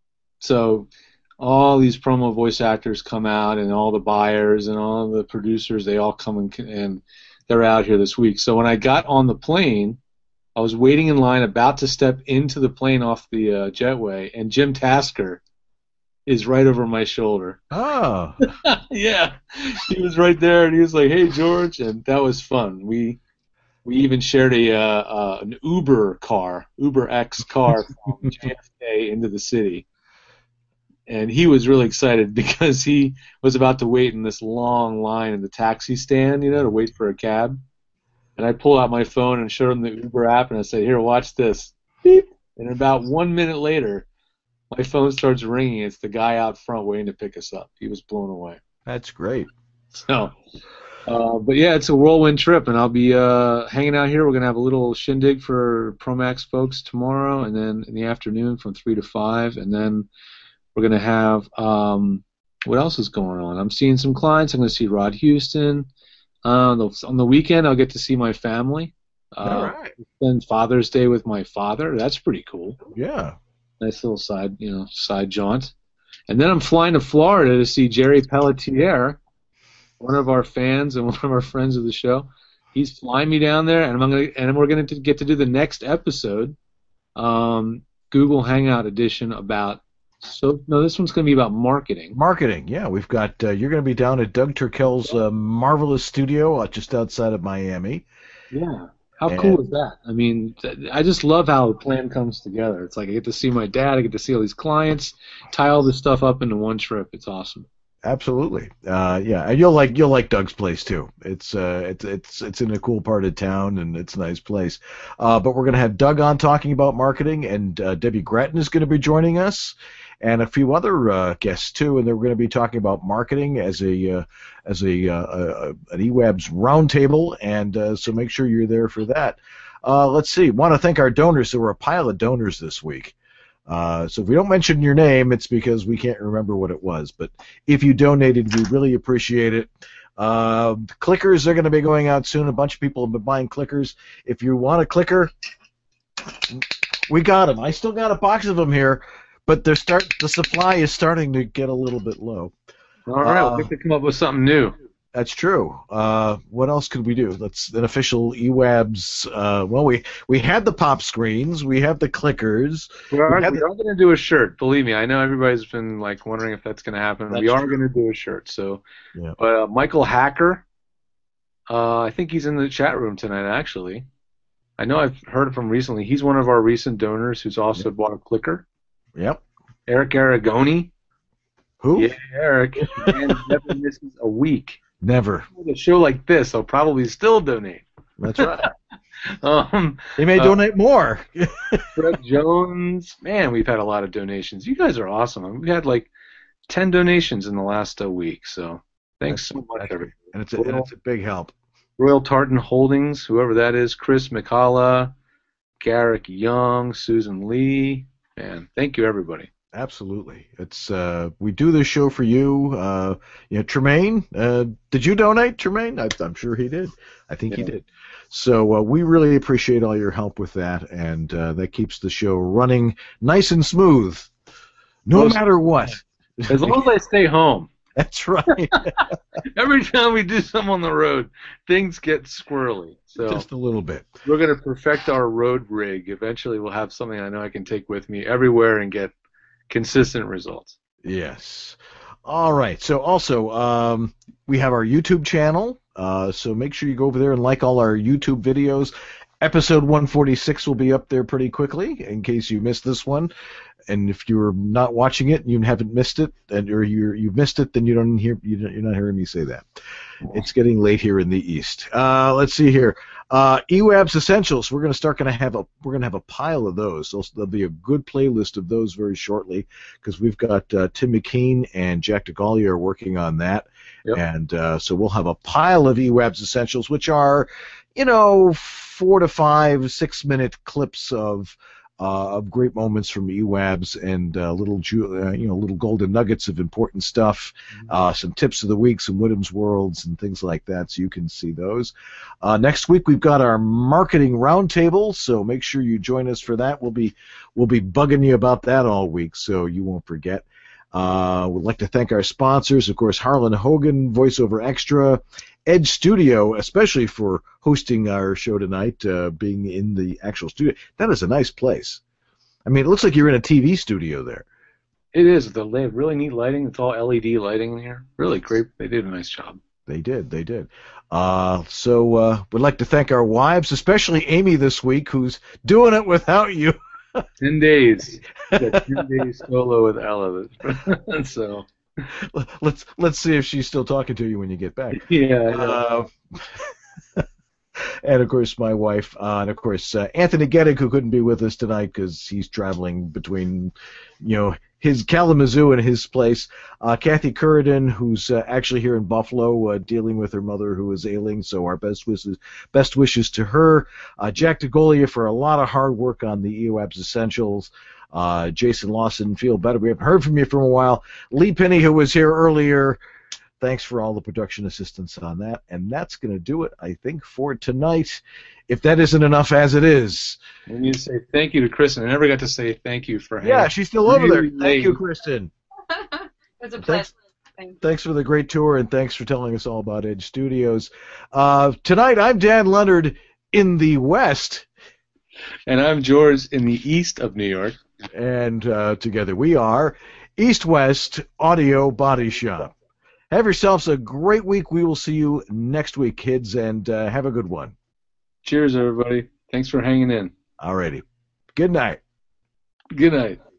So all these promo voice actors come out, and all the buyers and all the producers, they all come and, and they're out here this week. So when I got on the plane, I was waiting in line, about to step into the plane off the uh, jetway, and Jim Tasker is right over my shoulder. Oh. Yeah, he was right there, and he was like, "Hey, George," and that was fun. We we even shared a uh, uh, an Uber car, Uber X car from J F K into the city, and he was really excited because he was about to wait in this long line in the taxi stand, you know, to wait for a cab. And I pull out my phone and showed him the Uber app, and I said, "Here, watch this." Beep. And about one minute later, my phone starts ringing. It's the guy out front waiting to pick us up. He was blown away. That's great. So, uh, but yeah, it's a whirlwind trip, and I'll be uh, hanging out here. We're gonna have a little shindig for ProMax folks tomorrow, and then in the afternoon from three to five, and then we're gonna have um, what else is going on? I'm seeing some clients. I'm gonna see Rod Houston. Uh, on the weekend, I'll get to see my family. Uh, All right. Spend Father's Day with my father. That's pretty cool. Yeah. Nice little side, you know, side jaunt. And then I'm flying to Florida to see Jerry Pelletier, one of our fans and one of our friends of the show. He's flying me down there, and I'm gonna, and we're going to get to do the next episode, um, Google Hangout edition about. So no, this one's going to be about marketing. Marketing, yeah. We've got, uh, you're going to be down at Doug Turkel's uh, marvelous studio uh, just outside of Miami. Yeah. How And- cool is that? I mean, th- I just love how the plan comes together. It's like I get to see my dad, I get to see all these clients, tie all this stuff up into one trip. It's awesome. Absolutely, uh, yeah, and you'll like you'll like Doug's place too. It's uh, it's it's it's in a cool part of town, and it's a nice place. Uh, but we're gonna have Doug on talking about marketing, and uh, Debbie Grattan is going to be joining us, and a few other uh, guests too, and they're going to be talking about marketing as a uh, as a, uh, a an E W A B's roundtable, and uh, so make sure you're there for that. Uh, let's see. Want to thank our donors. There were a pile of donors this week. Uh, so if we don't mention your name, it's because we can't remember what it was. But if you donated, we really appreciate it. Uh, clickers are going to be going out soon. A bunch of people have been buying clickers. If you want a clicker, we got them. I still got a box of them here, but they're start the supply is starting to get a little bit low. All right, Uh, we'll have to come up with something new. That's true. Uh, what else could we do? Let's an official E W A B's. Uh, well, we we had the pop screens. We have the clickers. We are, we have we the- are going to do a shirt. Believe me, I know everybody's been like wondering if that's going to happen. That's we are true. going to do a shirt. So, Yeah. but uh, Michael Hacker, uh, I think he's in the chat room tonight. Actually, I know I've heard from recently. He's one of our recent donors who's also Yep. bought a clicker. Yep. Eric Aragoni. Who? Yeah, Eric. And never misses a week. Never. With a show like this, I'll probably still donate. That's right. um, He may uh, donate more. Fred Jones. Man, we've had a lot of donations. You guys are awesome. We've had like ten donations in the last uh, week. So thanks That's- so much, that's- everybody. and it's a, and it's a big help. Royal Tartan Holdings, whoever that is, Chris McCalla, Garrick Young, Susan Lee, and thank you, everybody. Absolutely. It's uh, we do this show for you. Uh, you know, Tremaine, uh, did you donate, Tremaine? I, I'm sure he did. I think he Yeah. did. So uh, we really appreciate all your help with that, and uh, that keeps the show running nice and smooth, no Most- matter what. As long as I stay home. That's right. Every time we do something on the road, things get squirrely. So Just a little bit. we're going to perfect our road rig. Eventually, we'll have something I know I can take with me everywhere and get consistent results. Yes. All right. So also, um, we have our YouTube channel. Uh, so make sure you go over there and like all our YouTube videos. Episode one forty-six will be up there pretty quickly in case you missed this one. And if you're not watching it and you haven't missed it, and or you you've missed it, then you don't hear you don't, you're not hearing me say that. It's getting late here in the East. Uh, let's see here. Uh, E W A B's Essentials. We're going to start going to have a we're going to have a pile of those. So there'll be a good playlist of those very shortly because we've got uh, Tim McKean and Jack DeGalia are working on that, Yep. and uh, so we'll have a pile of E W A B's Essentials, which are, you know, four to five, six minute clips of. Uh, of great moments from E W A Bs and uh, little, ju- uh, you know, little golden nuggets of important stuff, uh, some tips of the week, some Woodham's Worlds, and things like that. So you can see those. Uh, next week we've got our marketing roundtable, so make sure you join us for that. We'll be we'll be bugging you about that all week, so you won't forget. Uh, we'd like to thank our sponsors, of course, Harlan Hogan, VoiceOver Extra, Edge Studio, especially for hosting our show tonight, uh, being in the actual studio. That is a nice place. I mean, it looks like you're in a T V studio there. It is. They have really neat lighting. It's all L E D lighting in here. Really great. They did a nice job. They did, they did. Uh, so uh, we'd like to thank our wives, especially Amy this week, who's doing it without you. Ten days. Got ten days solo with Ella. So Let's let's see if she's still talking to you when you get back. yeah. I know. Uh, and of course my wife, uh, and of course uh, Anthony Geddick, who couldn't be with us tonight because he's traveling between, you know, his Kalamazoo and his place. Uh, Kathy Curridon, who's uh, actually here in Buffalo, uh, dealing with her mother who is ailing. So our best wishes, best wishes to her. Uh, Jack DeGolia for a lot of hard work on the E W A B's Essentials. Uh, Jason Lawson, feel better. We haven't heard from you for a while. Lee Penny, who was here earlier. Thanks for all the production assistance on that. And that's going to do it, I think, for tonight. If that isn't enough as it is. We need to say thank you to Kristen. I never got to say thank you for hanging. Yeah, she's still over there. Really Thank late. you, Kristen. It's a Thanks. pleasure. Thank you. Thanks for the great tour, and thanks for telling us all about Edge Studios. Uh, tonight, I'm Dan Leonard in the West, And I'm George in the east of New York. and uh, together we are East West Audio Body Shop. Have yourselves a great week. We will see you next week, kids, and uh, have a good one. Cheers, everybody. Thanks for hanging in. Alrighty. Good night. Good night.